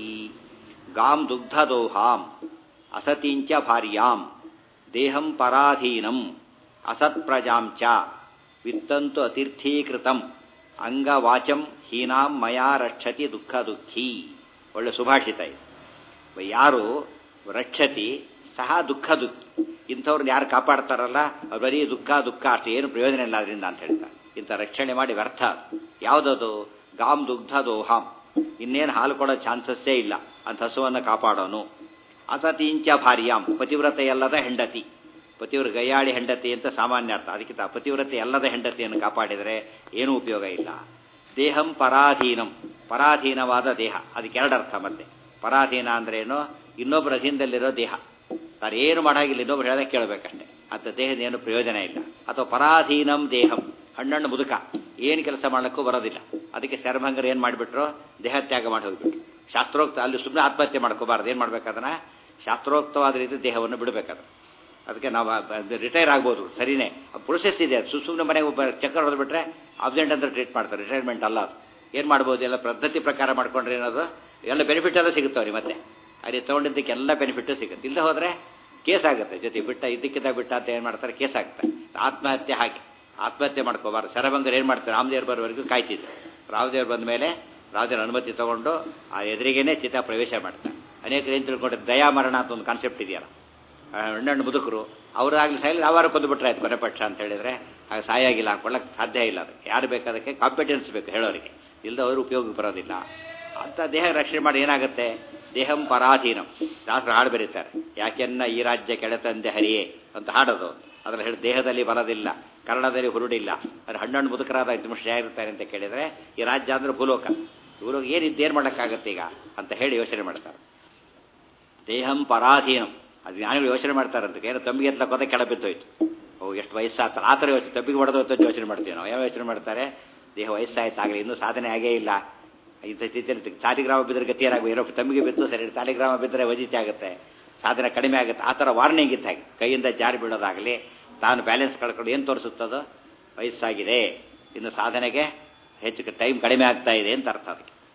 ಗಾಂ ದುಗ್ಧ ದೋಹಾಂ ಅಸತೀಂಚ ಭಾರ್ಯಾಂ ದೇಹಂ ಪರಾಧೀನಂ ಅಸತ್ಪ್ರಜಾಂ ಚ ವಿತ್ತಂತು ಅತೀರ್ಥೀಕೃತಂ ಅಂಗವಾಚಂ ಹೀನಾಂ ಮಯಾ ರಕ್ಷತಿ ದುಃಖ ದುಃಖೀ. ಒಳ್ಳೆ ಸುಭಾಷಿತ ಇದು. ಯಾರು ರಕ್ಷತಿ ಸಹ ದುಃಖ ದುಃಖಿ. ಇಂಥವ್ರನ್ನ ಯಾರು ಕಾಪಾಡ್ತಾರಲ್ಲ ಅವ್ರು ಬರೀ ದುಃಖ ದುಃಖ ಅಷ್ಟು ಏನು ಪ್ರಯೋಜನ ಇಲ್ಲ ಅದರಿಂದ ಅಂತ ಹೇಳ್ತಾರೆ. ಇಂಥ ರಕ್ಷಣೆ ಮಾಡಿ ವ್ಯರ್ಥ. ಯಾವುದದು? ಗಾಂ ದುಗ್ಧ ದೋಹಾಂ. ಇನ್ನೇನು ಹಾಲು ಕೊಡೋ ಚಾನ್ಸಸ್ಸೇ ಇಲ್ಲ ಅಂತ ಹಸುವನ್ನು ಕಾಪಾಡೋನು. ಅಸತೀಂಚ ಭಾರ್ಯಾಂ, ಪತಿವ್ರತೆ ಅಲ್ಲದ ಹೆಂಡತಿ. ಪತಿವ್ರ ಗಯ್ಯಾಳಿ ಹೆಂಡತಿ ಅಂತ ಸಾಮಾನ್ಯ ಅರ್ಥ. ಅದಕ್ಕಿಂತ ಪತಿವ್ರತೆ ಅಲ್ಲದ ಹೆಂಡತಿಯನ್ನು ಕಾಪಾಡಿದರೆ ಏನೂ ಉಪಯೋಗ ಇಲ್ಲ. ದೇಹಂ ಪರಾಧೀನಂ, ಪರಾಧೀನವಾದ ದೇಹ. ಅದಕ್ಕೆ ಎರಡು ಅರ್ಥ. ಮತ್ತೆ ಪರಾಧೀನ ಅಂದ್ರೆ ಏನು, ಇನ್ನೊಬ್ಬರ ಅಧೀನದಲ್ಲಿರೋ ದೇಹ. ತಾನು ಏನು ಮಾಡಾಗಿಲ್ಲ, ಇನ್ನೊಬ್ರು ಹೇಳೋದೇ ಕೇಳಬೇಕಷ್ಟೆ. ಅಂತ ದೇಹದ ಏನು ಪ್ರಯೋಜನ ಇಲ್ಲ. ಅಥವಾ ಪರಾಧೀನಂ ದೇಹಂ, ಹಣ್ಣಣ್ಣು ಮುದುಕ, ಏನು ಕೆಲಸ ಮಾಡಲಿಕ್ಕೂ ಬರೋದಿಲ್ಲ. ಅದಕ್ಕೆ ಶರಭಂಗರು ಏನು ಮಾಡಿಬಿಟ್ರು, ದೇಹತ್ಯಾಗ ಮಾಡಿ ಹೋಗ್ಬಿಟ್ರು. ಶಾಸ್ತ್ರೋಕ್ತ ಅಲ್ಲಿ ಸುಮ್ಮನೆ ಆತ್ಮಹತ್ಯೆ ಮಾಡ್ಕೋಬಾರ್ದು. ಏನು ಮಾಡ್ಬೇಕಾದನ್ನ ಶಾಸ್ತ್ರೋಕ್ತವಾದ ರೀತಿ ದೇಹವನ್ನು ಬಿಡಬೇಕಾದ್ರೆ. ಅದಕ್ಕೆ ನಾವು ರಿಟೈರ್ ಆಗ್ಬೋದು, ಸರಿನೇ, ಪ್ರೊಸೆಸ್ ಇದೆ. ಅದು ಸುಮ್ಮನೆ ಮನೆಗೆ ಒಬ್ಬ ಚಕ್ಕರ್ ಹೊಡೆದ್ಬಿಟ್ರೆ ಅಬ್ಸೆಂಟ್ ಅಂತ ಟ್ರೀಟ್ ಮಾಡ್ತಾರೆ. ರಿಟೈರ್ಮೆಂಟ್ ಅಲ್ಲ ಅದು. ಏನು ಮಾಡ್ಬೋದು, ಎಲ್ಲ ಪದ್ಧತಿ ಪ್ರಕಾರ ಮಾಡ್ಕೊಂಡ್ರೆ ಏನದು ಎಲ್ಲ ಬೆನಿಫಿಟ್ ಎಲ್ಲ ಸಿಗುತ್ತವ್ರಿ. ಮತ್ತೆ ಅಲ್ಲಿ ತೊಗೊಂಡಿದ್ದಕ್ಕೆ ಎಲ್ಲ ಬೆನಿಫಿಟ್ಟು ಸಿಗುತ್ತೆ. ಇಲ್ಲದೆ ಹೋದರೆ ಕೇಸ್ ಆಗುತ್ತೆ. ಜೊತೆ ಬಿಟ್ಟ ಇದಕ್ಕಿಂತ ಬಿಟ್ಟ ಅಂತ ಏನು ಮಾಡ್ತಾರೆ, ಕೇಸ್ ಆಗುತ್ತೆ. ಆತ್ಮಹತ್ಯೆ ಹಾಗೆ ಆತ್ಮಹತ್ಯೆ ಮಾಡ್ಕೋಬಾರ್ದು. ಶರಭಂಗರು ಏನು ಮಾಡ್ತಾರೆ, ರಾಮದೇವ್ರು ಬರೋವರೆಗೂ ಕಾಯ್ತಿದ್ರು. ರಾಮದೇವ್ರು ಬಂದ ಮೇಲೆ ರಾಮದೇವ್ರ ಅನುಮತಿ ತಗೊಂಡು ಆ ಎದುರಿಗೇನೆ ಚಿತ್ತ ಪ್ರವೇಶ ಮಾಡ್ತಾರೆ. ಅನೇಕರು ಏನು ತಿಳ್ಕೊಂಡ್ರೆ ದಯಾಮರಣ ಅಂತ ಒಂದು ಕಾನ್ಸೆಪ್ಟ್ ಇದೆಯಲ್ಲ, ಹಣ್ಣು ಮುದುಕರು ಅವರಾಗಲಿ ಸಾಯಲಿ ಯಾವಾರು ಕೊಂದುಬಿಟ್ರೆ ಆಯ್ತು ಕೊನೆ ಪಕ್ಷ ಅಂತ ಹೇಳಿದರೆ ಹಾಗೆ ಸಾಯಾಗಿಲ್ಲ, ಹಾಕೊಳ್ಳೋಕ್ಕೆ ಸಾಧ್ಯ ಇಲ್ಲ. ಅದಕ್ಕೆ ಯಾರು ಬೇಕಾದಕ್ಕೆ ಕಾಂಪಿಟೆನ್ಸ್ ಬೇಕು ಹೇಳೋರಿಗೆ, ಇಲ್ಲದವರು ಉಪಯೋಗಕ್ಕೆ ಬರೋದಿಲ್ಲ. ಅಂತ ದೇಹ ರಕ್ಷಣೆ ಮಾಡಿ ಏನಾಗುತ್ತೆ, ದೇಹಂ ಪರಾಧೀನಂ. ದಾಸರು ಹಾಡು ಬರೀತಾರೆ, ಯಾಕೆನ್ನ ಈ ರಾಜ್ಯ ಕೆಳತಂದೆ ಹರಿಯೇ ಅಂತ ಹಾಡೋದು. ಅದ್ರಲ್ಲಿ ಹೇಳಿ ದೇಹದಲ್ಲಿ ಬರೋದಿಲ್ಲ, ಕನ್ನಡದಲ್ಲಿ ಹುರುಡಿಲ್ಲ, ಅದು ಹಣ್ಣಣ್ಣು ಮುದುಕರಾದ ಮನುಷ್ಯ ಆಗಿರ್ತಾರೆ ಅಂತ ಕೇಳಿದರೆ ಈ ರಾಜ್ಯ ಅಂದರೆ ಭೂಲೋಕ. ಭೂಲೋಕ ಏನಿದ್ದು ಏನು ಮಾಡೋಕ್ಕಾಗತ್ತೆ ಈಗ ಅಂತ ಹೇಳಿ ಯೋಚನೆ ಮಾಡ್ತಾರೆ. ದೇಹಂ ಪರಾಧೀನಂ, ಅದು ಜ್ಞಾನಿಗಳು ಯೋಚನೆ ಮಾಡ್ತಾರಂತ. ಏನೋ ತಮ್ಮಿಗೆ ಎತ್ತಲ ಕೊತ್ತೆ ಕೆಳ ಬಿದ್ದೋಯ್ತು, ಓ ಎಷ್ಟು ವಯಸ್ಸಾಗ್ತಾರೆ ಆ ಥರ ಯೋಚನೆ, ತಬ್ಬಿಗೆ ಹೊಡೆದೋಯ್ತು ಅಂತ ಯೋಚನೆ ಮಾಡ್ತೀವಿ ನಾವು. ಯಾವ ಯೋಚನೆ ಮಾಡ್ತಾರೆ, ದೇಹ ವಯಸ್ಸಾಯ್ತು ಆಗಲಿ, ಇನ್ನೂ ಸಾಧನೆ ಆಗೇ ಇಲ್ಲ, ಇಂಥ ಸ್ಥಿತಿಯಲ್ಲಿ ಸಾಲಿಗ್ರಾಮ ಬಿದ್ದರೆ ಗತಿಯರಾಗುವ, ಏನೋ ತಮ್ಮಿಗೆ ಬಿದ್ದು ಸರಿ, ಸಾಲಿಗ್ರಾಮ ಬಿದ್ದರೆ ವಜಿತಿ ಆಗುತ್ತೆ, ಸಾಧನೆ ಕಡಿಮೆ ಆಗುತ್ತೆ. ಆ ಥರ ವಾರ್ನಿಂಗ್ ಇದ್ದ ಹಾಗೆ ಕೈಯಿಂದ ಜಾರಿ ಬೀಳೋದಾಗಲಿ, ತಾನು ಬ್ಯಾಲೆನ್ಸ್ ಕಳ್ಕೊಂಡು ಏನು ತೋರಿಸುತ್ತದೋ ವಯಸ್ಸಾಗಿದೆ, ಇನ್ನು ಸಾಧನೆಗೆ ಹೆಚ್ಚು ಟೈಮ್ ಕಡಿಮೆ ಆಗ್ತಾ ಇದೆ ಅಂತ ಅರ್ಥ. ಅದಕ್ಕೆ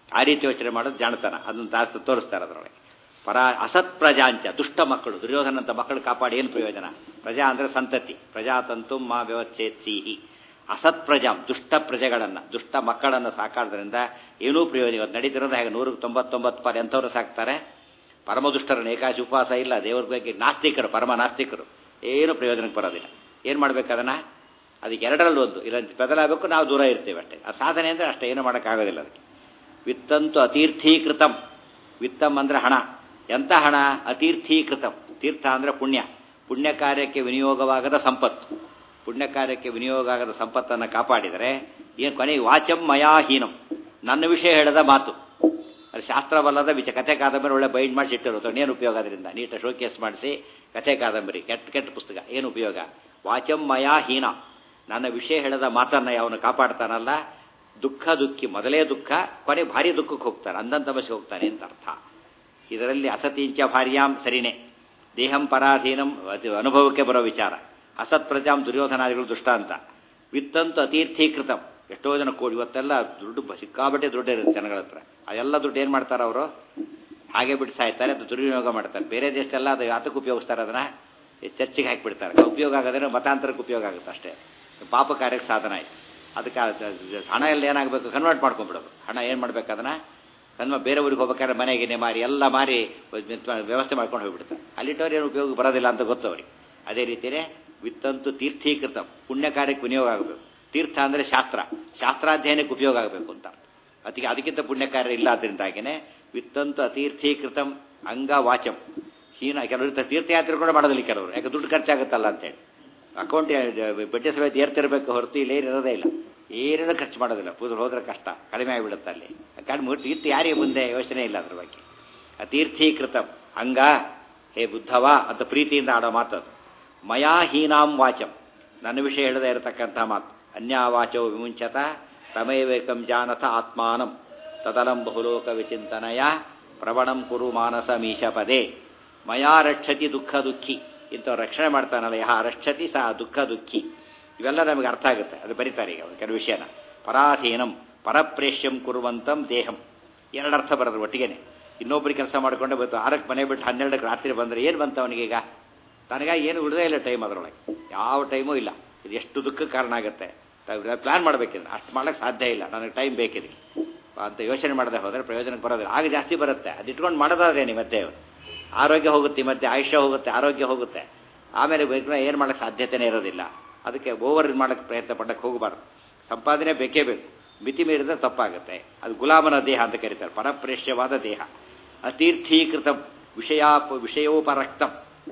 ಆ ರೀತಿ ಯೋಚನೆ ಮಾಡೋದು ಜಾಣತನ, ಅದನ್ನು ಜಾಸ್ತಿ ತೋರಿಸ್ತಾರೆ ಅದರೊಳಗೆ. ಪರ ಅಸತ್ ಪ್ರಜಾಂಚ, ದುಷ್ಟ ಮಕ್ಕಳು, ದುರ್ಯೋಧನಂತ ಮಕ್ಕಳು ಕಾಪಾಡಿ ಏನು ಪ್ರಯೋಜನ? ಪ್ರಜಾ ಅಂದರೆ ಸಂತತಿ, ಪ್ರಜಾತಂತು ಮಾ ವ್ಯವಚ್ಛೇತ್ ಸಿಹಿ. ಅಸತ್ ಪ್ರಜಾ, ದುಷ್ಟ ಪ್ರಜೆಗಳನ್ನು, ದುಷ್ಟ ಮಕ್ಕಳನ್ನು ಸಾಕಾದ್ರಿಂದ ಏನೂ ಪ್ರಯೋಜನ. ಇವತ್ತು ನಡೀತಿರೋದು ಹೇಗೆ, ನೂರಕ್ಕೆ ತೊಂಬತ್ತೊಂಬತ್ತು ಪಾಲು ಎಂಥವ್ರು ಸಾಕ್ತಾರೆ? ಪರಮದುಷ್ಟರನ್ನು, ಏಕಾಶಿ ಉಪವಾಸ ಇಲ್ಲ, ದೇವ್ರ ಬಗ್ಗೆ ನಾಸ್ತಿಕರು, ಪರಮ ನಾಸ್ತಿಕರು, ಏನು ಪ್ರಯೋಜನಕ್ಕೆ ಬರೋದಿಲ್ಲ. ಏನು ಮಾಡ್ಬೇಕು ಅದನ್ನು? ಅದಕ್ಕೆ ಎರಡರಲ್ಲಿ ಒಂದು, ಇಲ್ಲ ಬದಲಾಗಬೇಕು, ನಾವು ದೂರ ಇರ್ತೇವೆ ಅಷ್ಟೇ. ಆ ಸಾಧನೆ ಅಂದರೆ ಅಷ್ಟೇ, ಏನು ಮಾಡೋಕ್ಕಾಗೋದಿಲ್ಲ ಅದಕ್ಕೆ. ವಿತ್ತಂತು ಅತೀರ್ಥೀಕೃತಂ, ವಿತ್ತಂ ಅಂದರೆ ಹಣ. ಎಂಥ ಹಣ? ಅತೀರ್ಥೀಕೃತಂ. ತೀರ್ಥ ಅಂದರೆ ಪುಣ್ಯ, ಪುಣ್ಯ ಕಾರ್ಯಕ್ಕೆ ವಿನಿಯೋಗವಾಗದ ಸಂಪತ್ತು. ಪುಣ್ಯ ಕಾರ್ಯಕ್ಕೆ ವಿನಿಯೋಗ ಆಗದ ಸಂಪತ್ತನ್ನು ಕಾಪಾಡಿದರೆ ಏನು ಕೊನೆಗೆ? ವಾಚಂ ಮಯಾಹೀನಂ, ನನ್ನ ವಿಷಯ ಹೇಳದ ಮಾತು. ಅದು ಶಾಸ್ತ್ರವಲ್ಲದ ವಿಚ ಕಥೆ ಕಾದಂಬರಿ ಒಳ್ಳೆ ಬೈಂಡ್ ಮಾಡಿಸಿ ಇಟ್ಟಿರುತ್ತೆ, ಏನು ಉಪಯೋಗ? ಅದರಿಂದ ನೀಟ ಶೋಕೇಸ್ ಮಾಡಿಸಿ ಕಥೆ ಕಾದಂಬರಿ, ಕೆಟ್ಟ ಕೆಟ್ಟ ಪುಸ್ತಕ, ಏನು ಉಪಯೋಗ? ವಾಚಂ ಮಯಾಹೀನ, ನನ್ನ ವಿಷಯ ಹೇಳದ ಮಾತನ್ನು ಯಾವನು ಕಾಪಾಡ್ತಾನಲ್ಲ, ದುಃಖ ದುಃಖಿ, ಮೊದಲೇ ದುಃಖ, ಕೊನೆ ಭಾರಿ ದುಃಖಕ್ಕೆ ಹೋಗ್ತಾನೆ, ಅಂಧನ್ ತಮಸ್ಸಿಗೆ ಹೋಗ್ತಾನೆ ಅಂತ ಅರ್ಥ. ಇದರಲ್ಲಿ ಅಸತೀಂಚ ಭಾರ್ಯಾಂ ಸರಿನೇ, ದೇಹಂ ಪರಾಧೀನಂ ಅನುಭವಕ್ಕೆ ಬರೋ ವಿಚಾರ. ಅಸತ್ ಪ್ರಜಾಂ ದುರ್ಯೋಧನಾದಿಗಳು ದುಷ್ಟ ಅಂತ. ವಿತ್ತಂತು ಅತೀರ್ಥೀಕೃತಂ, ಎಷ್ಟೋ ಜನ ಕೋಡಿ, ಇವತ್ತೆಲ್ಲ ದುಡ್ಡು ಸಿಕ್ಕಾಬಟ್ಟೆ ದುಡ್ಡು ಇರುತ್ತೆ ಜನಗಳ ಹತ್ರ. ಅದೆಲ್ಲ ದುಡ್ಡು ಏನು ಮಾಡ್ತಾರೆ ಅವರು? ಹಾಗೆ ಬಿಟ್ಟು ಸಾಯ್ತಾರೆ, ಅದು ದುರ್ವಿನಿಯೋಗ ಮಾಡ್ತಾರೆ. ಬೇರೆ ದೇಶದೆಲ್ಲ ಅದು ಯಾತಕ್ಕೆ ಉಪಯೋಗಿಸ್ತಾರೆ? ಅದನ್ನು ಚರ್ಚಿಗೆ ಹಾಕಿಬಿಡ್ತಾರೆ. ಉಪಯೋಗ ಆಗೋದ್ರೆ ಮತಾಂತರಕ್ಕೆ ಉಪಯೋಗ ಆಗುತ್ತೆ ಅಷ್ಟೇ, ಪಾಪ ಕಾರ್ಯಕ್ಕೆ ಸಾಧನ ಆಯ್ತು. ಅದಕ್ಕೆ ಹಣ ಎಲ್ಲ ಏನಾಗಬೇಕು? ಕನ್ವರ್ಟ್ ಮಾಡ್ಕೊಂಡ್ಬಿಡೋದು. ಹಣ ಏನು ಮಾಡ್ಬೇಕು? ಅದನ್ನು ಕನ್ವ ಬೇರೆ ಊರಿಗೆ ಹೋಗ್ಬೇಕಾದ್ರೆ ಮನೆಗೆ ಮಾರಿ ಎಲ್ಲ ಮಾರಿ ವ್ಯವಸ್ಥೆ ಮಾಡ್ಕೊಂಡು ಹೋಗ್ಬಿಡ್ತಾರೆ. ಅಲ್ಲಿಟ್ಟವ್ರು ಏನು ಉಪಯೋಗ ಬರೋದಿಲ್ಲ ಅಂತ ಗೊತ್ತು ಅವ್ರಿಗೆ. ಅದೇ ರೀತಿಯೇ ವಿತ್ತಂತು ತೀರ್ಥೀಕೃತ, ಪುಣ್ಯ ಕಾರ್ಯಕ್ಕೆ ವಿನಿಯೋಗ ಆಗಬೇಕು. ತೀರ್ಥ ಅಂದರೆ ಶಾಸ್ತ್ರ, ಶಾಸ್ತ್ರಾಧ್ಯಯನಕ್ಕೆ ಉಪಯೋಗ ಆಗಬೇಕು ಅಂತ. ಅದಕ್ಕೆ ಅದಕ್ಕಿಂತ ಪುಣ್ಯ ಕಾರ್ಯ ಇಲ್ಲ. ಅದರಿಂದಾಗಿಯೇ ವಿತ್ತಂತು ಅತೀರ್ಥೀಕೃತಂ ಅಂಗ ವಾಚಂ ಹೀನ. ಕೆಲವರು ತೀರ್ಥಯಾತ್ರೆ ಕೂಡ ಮಾಡೋದಿಲ್ಲ ಕೆಲವರು, ಯಾಕೆ ದುಡ್ಡು ಖರ್ಚಾಗುತ್ತಲ್ಲ ಅಂತೇಳಿ. ಅಕೌಂಟ್ ಬಡ್ಡಿ ಸಮೇತ ಏರ್ತಿರ್ಬೇಕು ಹೊರತು ಇಲ್ಲಿ ಏರಿರೋದೇ ಇಲ್ಲ, ಏನೇನೂ ಖರ್ಚು ಮಾಡೋದಿಲ್ಲ. ಪೂಜೆ ಹೋದ್ರೆ ಕಷ್ಟ, ಕಡಿಮೆ ಆಗಿಬಿಡುತ್ತೆ ಅಲ್ಲಿ. ಕಡಿಮೆ ತೀರ್ಥ ಯಾರಿಗೆ ಮುಂದೆ ಯೋಚನೆ ಇಲ್ಲ ಅದ್ರ ಬಗ್ಗೆ. ಅತೀರ್ಥೀಕೃತಂ ಅಂಗ, ಹೇ ಬುದ್ಧವಾ ಅಂತ ಪ್ರೀತಿಯಿಂದ ಆಡೋ ಮಾತದು. ಮಯಾ ಹೀನಾಂ ವಾಚಂ, ನನ್ನ ವಿಷಯ ಹೇಳದೇ ಇರತಕ್ಕಂಥ ಮಾತು. ಅನ್ಯಾವಾಚೋ ವಿಮುಂಚತ ತಮೇವೇಕಂ ಜಾನಥ ಆತ್ಮಾನಂ ತದಲಂ ಬಹುಲೋಕ ವಿಚಿಂತನಯ ಪ್ರವಣಂ ಕುರು ಮಾನಸ ಮೀಶಪದೇ. ಮಯಾ ರಕ್ಷತಿ ದುಃಖ ದುಃಖಿ, ಇಂಥವ್ರು ರಕ್ಷಣೆ ಮಾಡ್ತಾನಲ್ಲ, ಯಹ ರಕ್ಷತಿ ಸಹ ದುಃಖ ದುಃಖಿ. ಇವೆಲ್ಲ ನಮಗೆ ಅರ್ಥ ಆಗುತ್ತೆ. ಅದು ಬರೀತಾರೆ ಈಗ ಕೆಲವು ವಿಷಯನ. ಪರಾಧೀನಂ ಪರಪ್ರೇಷ್ಯಂ ಕುರುವಂತಂ ದೇಹಂ, ಎರಡರ್ಥ ಬರೋದು ಒಟ್ಟಿಗೆನೆ. ಇನ್ನೊಬ್ಬರಿಗೆ ಕೆಲಸ ಮಾಡಿಕೊಂಡೆ ಬಂತು, ಆರಕ್ಕೆ ಮನೆ ಬಿಟ್ಟು ಹನ್ನೆರಡಕ್ಕೆ ರಾತ್ರಿ ಬಂದರೆ ಏನು ಬಂತು ಅವನಿಗೀಗ? ತನಗಾಗಿ ಏನು ಉಳಿದೇ ಇಲ್ಲ ಟೈಮ್ ಅದರೊಳಗೆ, ಯಾವ ಟೈಮೂ ಇಲ್ಲ. ಇದು ಎಷ್ಟು ದುಃಖಕ್ಕೆ ಕಾರಣ ಆಗುತ್ತೆ. ಪ್ಲಾನ್ ಮಾಡಬೇಕಿದ್ರೆ ಅಷ್ಟು ಮಾಡೋಕ್ಕೆ ಸಾಧ್ಯ ಇಲ್ಲ, ನನಗೆ ಟೈಮ್ ಬೇಕಿದೆ ಅಂತ ಯೋಚನೆ ಮಾಡದೆ ಹೋದರೆ ಪ್ರಯೋಜನಕ್ಕೆ ಬರೋದಿಲ್ಲ. ಆಗ ಜಾಸ್ತಿ ಬರುತ್ತೆ. ಅದು ಇಟ್ಕೊಂಡು ಮಾಡೋದಾದ್ರೇನು? ಮತ್ತೆ ಆರೋಗ್ಯ ಹೋಗುತ್ತೆ, ಮತ್ತೆ ಆಯುಷ್ಯ ಹೋಗುತ್ತೆ, ಆರೋಗ್ಯ ಹೋಗುತ್ತೆ. ಆಮೇಲೆ ಏನು ಮಾಡೋಕ್ಕೆ ಸಾಧ್ಯತೆಯೇ ಇರೋದಿಲ್ಲ. ಅದಕ್ಕೆ ಓವರ್ ಮಾಡೋಕ್ಕೆ ಪ್ರಯತ್ನ ಪಡಕ್ಕೆ ಹೋಗಬಾರ್ದು. ಸಂಪಾದನೆ ಬೇಕೇ ಬೇಕು, ಮಿತಿ ಮೀರಿದ್ರೆ ತಪ್ಪಾಗುತ್ತೆ. ಅದು ಗುಲಾಮನ ದೇಹ ಅಂತ ಕರೀತಾರೆ, ಪರಪ್ರೇಷ್ಯವಾದ ದೇಹ. ಅತೀರ್ಥೀಕೃತ ವಿಷಯ ವಿಷಯೋಪರಕ್ತಂ,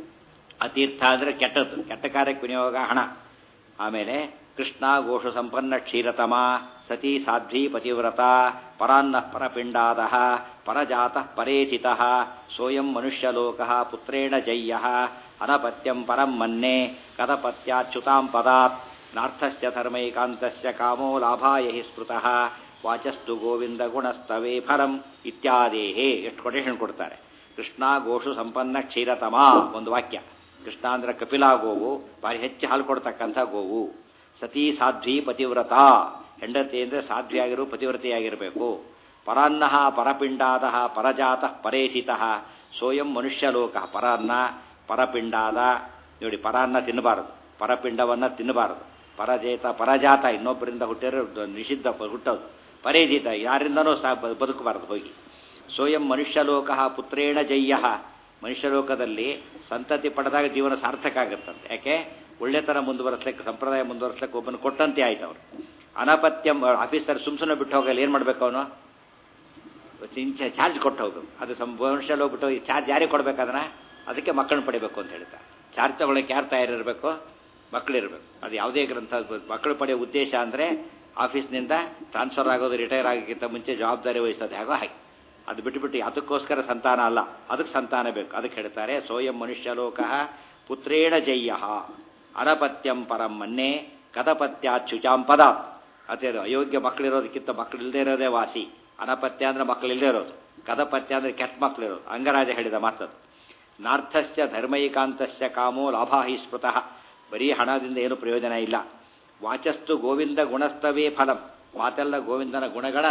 ಅತೀರ್ಥ ಅಂದರೆ ಕೆಟ್ಟದ್ದು, ಕೆಟ್ಟ ಕಾರ್ಯಕ್ಕೆ ವಿನಿಯೋಗ ಹಣ. ಆಮೇಲೆ ಕೃಷ್ಣ ಗೋಷು ಸಂಪನ್ನ ಕ್ಷೀರತಮ ಸತಿ ಸಾಧ್ವಿ ಪತಿವ್ರತ ಪರಾನ್ನ ಪರಪಿಂಡಾದ ಪರಜಾತ ಪರೇಥಿತ ಸೋಯಂ ಮನುಷ್ಯಲೋಕ ಪುತ್ರೇಣ ಜಯ್ಯ ಅನಪತ್ಯಂ ಪರಂ ಮನ್ನೆ ಕದಪತ್ಯಾಚ್ಯುತಾಂ ಪದಾತ್ ನಾರ್ಥಸ್ಯ ಧರ್ಮೈಕಾಂತಸ್ಯ ಕಾಮೋ ಲಾಭಾಯ ಹಿ ಸ್ಮೃತಃ ವಾಚಸ್ತು ಗೋವಿಂದ ಗುಣಸ್ತವೇ ಫಲಂ ಇತ್ಯಾದೇಹೇ. ಎಷ್ಟು ಕೊಟೇಶನ್ ಕೊಡ್ತಾರೆ. ಕೃಷ್ಣ ಗೋಷು ಸಂಪನ್ನ ಕ್ಷೀರತಮ ಒಂದು ವಾಕ್ಯ. ಕೃಷ್ಣ ಅಂದರೆ ಕಪಿಲಾ ಗೋವು, ಭಾರಿ ಹೆಚ್ಚು ಹಾಲು ಕೊಡ್ತಕ್ಕಂಥ ಗೋವು. ಸತೀ ಸಾಧ್ವಿ ಪತಿವ್ರತ, ಹೆಂಡತಿ ಅಂದರೆ ಸಾಧ್ವಿಯಾಗಿರು ಪತಿವ್ರತೆಯಾಗಿರಬೇಕು. ಪರಾನ್ನ ಪರಪಿಂಡಾದ ಪರಜಾತ ಪರೇಥಿತ ಸೋಯಂ ಮನುಷ್ಯಲೋಕ. ಪರಾನ್ನ ಪರಪಿಂಡಾದ, ನೋಡಿ ಪರಾನ್ನ ತಿನ್ನಬಾರದು, ಪರಪಿಂಡವನ್ನು ತಿನ್ನಬಾರದು. ಪರಜೇತ ಪರಜಾತ, ಇನ್ನೊಬ್ಬರಿಂದ ಹುಟ್ಟಿರೋ ನಿಷಿದ್ಧ ಹುಟ್ಟೋದು. ಪರೇಜಿತ, ಯಾರಿಂದನೂ ಸಹ ಬದುಕಬಾರದು ಹೋಗಿ. ಸೋಯಂ ಮನುಷ್ಯಲೋಕ ಪುತ್ರೇಣ ಜಯ್ಯ, ಮನುಷ್ಯಲೋಕದಲ್ಲಿ ಸಂತತಿ ಪಡೆದಾಗ ಜೀವನ ಸಾರ್ಥಕ ಆಗುತ್ತಂತೆ. ಯಾಕೆ? ಒಳ್ಳೆತನ ಮುಂದುವರೆಸ್ಲಿಕ್ಕೆ, ಸಂಪ್ರದಾಯ ಮುಂದುವರೆಸ್ಲಿಕ್ಕೆ ಒಬ್ಬನು ಕೊಟ್ಟಂತೆ ಆಯ್ತು ಅವರು. ಅನಪತ್ಯಂ, ಆಫೀಸರ್ ಸುಮ್ಸುನೆ ಬಿಟ್ಟು ಹೋಗಲ್ಲ, ಏನು ಮಾಡಬೇಕು ಅವನು? ಇಂಚ ಚಾರ್ಜ್ ಕೊಟ್ಟು ಹೋಗಬೇಕು. ಅದು ಸಂ ಮನುಷ್ಯಲ್ಲಿ ಹೋಗ್ಬಿಟ್ಟು ಈ ಚಾರ್ಜ್ ಯಾರಿಗೆ ಕೊಡಬೇಕು? ಅದನ್ನು ಅದಕ್ಕೆ ಮಕ್ಕಳನ್ನ ಪಡಿಬೇಕು ಅಂತ ಹೇಳ್ತಾರೆ. ಚಾರ್ಜ್ ತಗೊಳ್ಳೋಕೆ ಯಾರು ತಯಾರಿರಬೇಕು? ಮಕ್ಕಳಿರಬೇಕು. ಅದು ಯಾವುದೇ ಗ್ರಂಥ ಮಕ್ಕಳು ಪಡೆಯೋ ಉದ್ದೇಶ ಅಂದರೆ ಆಫೀಸ್ನಿಂದ ಟ್ರಾನ್ಸ್ಫರ್ ಆಗೋದು, ರಿಟೈರ್ ಆಗೋಕ್ಕಿಂತ ಮುಂಚೆ ಜವಾಬ್ದಾರಿ ವಹಿಸೋದು ಹೇಗೋ ಹಾಗೆ. ಅದು ಬಿಟ್ಟುಬಿಟ್ಟು ಅದಕ್ಕೋಸ್ಕರ ಸಂತಾನ ಅಲ್ಲ, ಅದಕ್ಕೆ ಸಂತಾನ ಬೇಕು. ಅದಕ್ಕೆ ಹೇಳ್ತಾರೆ ಸೋಯಂ ಮನುಷ್ಯಲೋಕ ಪುತ್ರೇಣ ಜಯ್ಯ ಅನಪತ್ಯಂ ಪರಂ ಮನ್ನೆ ಕದಪತ್ಯಾಚ್ಯುಚಾಂ ಪದಾತ್. ಅದೇ ಅಯೋಗ್ಯ ಮಕ್ಕಳಿರೋದಕ್ಕಿಂತ ಮಕ್ಕಳಿಲ್ಲದೆ ಇರೋದೇ ವಾಸಿ. ಅನಪತ್ಯ ಅಂದರೆ ಮಕ್ಕಳಿಲ್ಲದೆ ಇರೋದು, ಕದಪತ್ಯ ಅಂದರೆ ಕೆಟ್ಟ ಮಕ್ಕಳಿರೋದು. ಅಂಗರಾಜ ಹೇಳಿದ ಮಾತದು. ನಾರ್ಥಸ್ಯ ಧರ್ಮೈಕಾಂತಸ್ಯ ಕಾಮೋ ಲಾಭಾಹಿ ಸ್ಮೃತಃ, ಬರೀ ಹಣದಿಂದ ಏನು ಪ್ರಯೋಜನ ಇಲ್ಲ. ವಾಚಸ್ತು ಗೋವಿಂದ ಗುಣಸ್ತವೇ ಫಲಂ, ಮಾತೆಲ್ಲ ಗೋವಿಂದನ ಗುಣಗಳ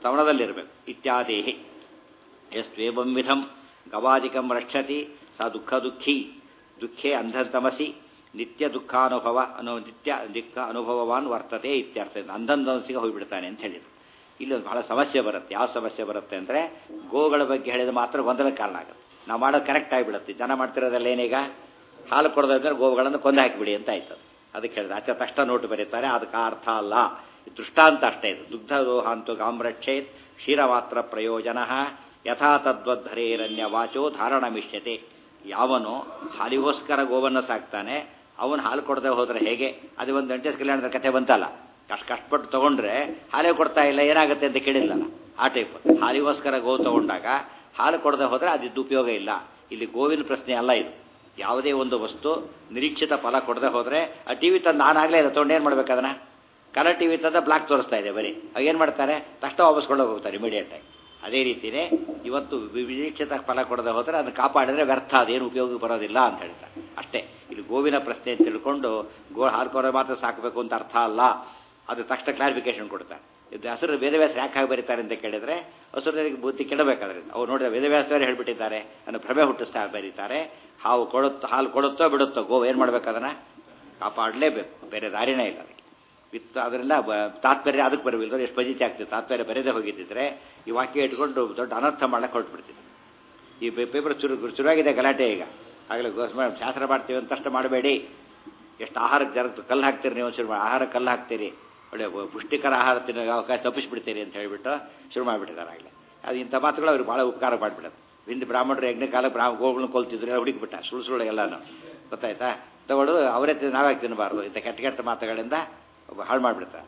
ಸ್ತವನದಲ್ಲಿರಬೇಕು. ಇತ್ಯಾದೇಹಿ ಯಸ್ವೇವಂ ವಿಧಂ ಗವಾದಿಕಂ ರಕ್ಷತಿ ಸ ದುಃಖ ದುಃಖಿ ದುಃಖೇ ಅಂಧತಮಸಿ ನಿತ್ಯ ದುಃಖಾನುಭವ ಅನ್ನೋ ನಿತ್ಯ ದುಃಖ ಅನುಭವವಾನ್ ವರ್ತತೆ ಇತ್ಯರ್ಥ. ಅಂಧಂತಮಸಿಗೆ ಹೋಗಿಬಿಡ್ತಾನೆ ಅಂತ ಹೇಳಿದ್ರು. ಇಲ್ಲಿ ಬಹಳ ಸಮಸ್ಯೆ ಬರುತ್ತೆ. ಯಾವ ಸಮಸ್ಯೆ ಬರುತ್ತೆ ಅಂದರೆ ಗೋಗಳ ಬಗ್ಗೆ ಹೇಳಿದ ಮಾತ್ರ ಗೊಂದಲಕ್ಕೆ ಕಾರಣ ಆಗುತ್ತೆ. ನಾವು ಮಾಡೋದು ಕರೆಕ್ಟ್ ಆಗಿಬಿಡುತ್ತೆ. ಜನ ಮಾಡ್ತಿರೋದಲ್ಲ ಏನೀಗ ಹಾಲು ಕೊಡೋದಂದ್ರೆ ಗೋವುಗಳನ್ನು ಕೊಂದು ಹಾಕಿಬಿಡಿ ಅಂತ ಆಯ್ತು. ಅದಕ್ಕೆ ಹೇಳಿದ್ರೆ ಆಚೆ ತಕ್ಷಣ ನೋಟು ಬರೀತಾರೆ. ಅದಕ್ಕೆ ಅರ್ಥ ಅಲ್ಲ, ದೃಷ್ಟಾಂತ ಅಷ್ಟೇ ಇದು. ದುಗ್ಧ ದೋಹಾಂತು ಗಾಮ್ರಕ್ಷೇತ್ ಕ್ಷೀರಮಾತ್ರ ಪ್ರಯೋಜನ ಯಥಾ ತದ್ವದ್ಧರೇರಣ್ಯ ವಾಚೋ ಧಾರಣ ಮಿಷ್ಯತೆ. ಯಾವನು ಹಾಲಿಗೋಸ್ಕರ ಗೋವನ್ನು ಸಾಕ್ತಾನೆ ಅವನು ಹಾಲು ಕೊಡದೆ ಹೋದರೆ ಹೇಗೆ? ಅದು ಒಂದು ವೆಂಕಟೇಶ್ ಕಲ್ಯಾಣದ ಕಥೆ ಬಂತಲ್ಲ, ಕಷ್ಟ ಕಷ್ಟಪಟ್ಟು ತೊಗೊಂಡ್ರೆ ಹಾಲೇ ಕೊಡ್ತಾ ಇಲ್ಲ ಏನಾಗುತ್ತೆ ಅಂತ ಕೇಳಿಲ್ಲಲ್ಲ, ಆ ಟೈಪ್. ಹಾಲಿಗೋಸ್ಕರ ಗೋ ತೊಗೊಂಡಾಗ ಹಾಲು ಕೊಡದೆ ಹೋದರೆ ಅದಿದ್ದು ಉಪಯೋಗ ಇಲ್ಲ. ಇಲ್ಲಿ ಗೋವಿನ ಪ್ರಶ್ನೆ ಅಲ್ಲ ಇದು. ಯಾವುದೇ ಒಂದು ವಸ್ತು ನಿರೀಕ್ಷಿತ ಫಲ ಕೊಡದೆ ಹೋದರೆ ಆ ಟಿ ವಿ ತಂದು ನಾನಾಗಲೇ ಇಲ್ಲ ತೊಗೊಂಡು ಏನು ಮಾಡ್ಬೇಕು? ಅದನ್ನು ಕಲರ್ ಟಿ ವಿ ತಂದ ಬ್ಲಾಕ್ ತೋರಿಸ್ತಾ ಇದೆ ಬರೀ. ಏನು ಮಾಡ್ತಾರೆ? ತಕ್ಷಣ ವಾಪಸ್ ಕೊಂಡೋಗಿ ಹೋಗ್ತಾರೆ ಇಮಿಡಿಯೇಟಾಗಿ. ಅದೇ ರೀತಿಯೇ ಇವತ್ತು ನಿರೀಕ್ಷಿತ ಫಲ ಕೊಡದೆ ಹೋದರೆ ಅದನ್ನು ಕಾಪಾಡಿದ್ರೆ ವ್ಯರ್ಥ, ಅದೇನು ಉಪಯೋಗ ಬರೋದಿಲ್ಲ ಅಂತ ಹೇಳ್ತಾರೆ ಅಷ್ಟೇ. ಇಲ್ಲಿ ಗೋವಿನ ಪ್ರಶ್ನೆ ಅಂತ ತಿಳ್ಕೊಂಡು ಗೋ ಹಾಲು ಕೊರೋ ಮಾತ್ರ ಸಾಕಬೇಕು ಅಂತ ಅರ್ಥ ಅಲ್ಲ. ಅದು ತಕ್ಷಣ ಕ್ಲಾರಿಫಿಕೇಶನ್ ಕೊಡ್ತಾರೆ. ಇದು ಹಸಿರು ವೇದವ್ಯಾಸ ಯಾಕೆ ಹಾಗೆ ಬರೀತಾರೆ ಅಂತ ಕೇಳಿದರೆ ಹಸುರರಿಗೆ ಬುದ್ಧಿ ಕೆಡಬೇಕಾದ್ರೆ ಅವ್ರು ನೋಡಿದ್ರೆ ವೇದವ್ಯಾಸವರೇ ಹೇಳ್ಬಿಟ್ಟಿದ್ದಾರೆ ಅನ್ನೋ ಭ್ರಮೆ ಹುಟ್ಟಿಸ್ತಾ ಬರೀತಾರೆ. ಹಾವು ಕೊಡುತ್ತೋ ಹಾಲು ಕೊಡುತ್ತೋ ಬಿಡುತ್ತೋ ಗೋ ಏನು ಮಾಡಬೇಕು? ಅದನ್ನು ಕಾಪಾಡಲೇಬೇಕು, ಬೇರೆ ದಾರಿನೇ ಇಲ್ಲ ಅದಕ್ಕೆ. ವಿತ್ ಅದರಿಂದ ತಾತ್ಪರ್ಯ ಅದಕ್ಕೆ ಬರವಿಲ್ಲ. ಎಷ್ಟು ಪಜಿತಿ ಆಗ್ತದೆ ತಾತ್ಪರ್ಯ ಬರೆದೇ ಹೋಗಿದ್ದಿದ್ರೆ ಈ ವಾಕ್ಯ ಇಟ್ಕೊಂಡು ದೊಡ್ಡ ಅನರ್ಥ ಮಾಡಕ್ಕೆ ಹೊರಟುಬಿಡ್ತಿದ್ರು. ಈ ಪೇಪರ್ ಚುರು ಶುರುವಾಗಿದೆ ಗಲಾಟೆ ಈಗ. ಆಗಲೇ ಶಾಸ್ತ್ರ ಮಾಡ್ತೀವಿ ಅಂತಷ್ಟು ಮಾಡಬೇಡಿ. ಎಷ್ಟು ಆಹಾರಕ್ಕೆ ಜರಗ್ತು ಕಲ್ಲು ಹಾಕ್ತೀರಿ ನೀವು, ಶುರು ಆಹಾರ ಕಲ್ಲು ಹಾಕ್ತೀರಿ, ಒಳ್ಳೆ ಪುಷ್ಟಿಕರ ಆಹಾರ ತಿನ್ನೋ ಅವಕಾಶ ತಪ್ಪಿಸ್ಬಿಡ್ತೀರಿ ಅಂತ ಹೇಳಿಬಿಟ್ಟು ಶುರು ಮಾಡಿಬಿಟ್ಟಿದ್ದಾರೆ ಆಗಲೇ. ಅದು ಇಂಥ ಮಾತುಗಳು ಅವ್ರಿಗೆ ಭಾಳ ಉಪಕಾರ ಮಾಡಿಬಿಡೋದು. ಹಿಂದೆ ಬ್ರಾಹ್ಮಣರು ಯಜ್ಞ ಕಾಲ ಬ್ರಾ ಗೋಗಳನ್ನ ಕೊಲ್ತಿದ್ರು, ಹುಡುಕಿಬಿಟ್ಟ ಸುಳ್ಳು ಸುಳ್ಳು ಎಲ್ಲನೂ ಗೊತ್ತಾಯ್ತಾ. ತಗೊಳ್ಳೋದು ಅವರೇ ನಾವೇ ತಿನ್ನಬಾರ್ದು. ಇಂಥ ಕೆಟ್ಟ ಕೆಟ್ಟ ಮಾತುಗಳಿಂದ ಹಾಳು ಮಾಡಿಬಿಡ್ತಾರೆ.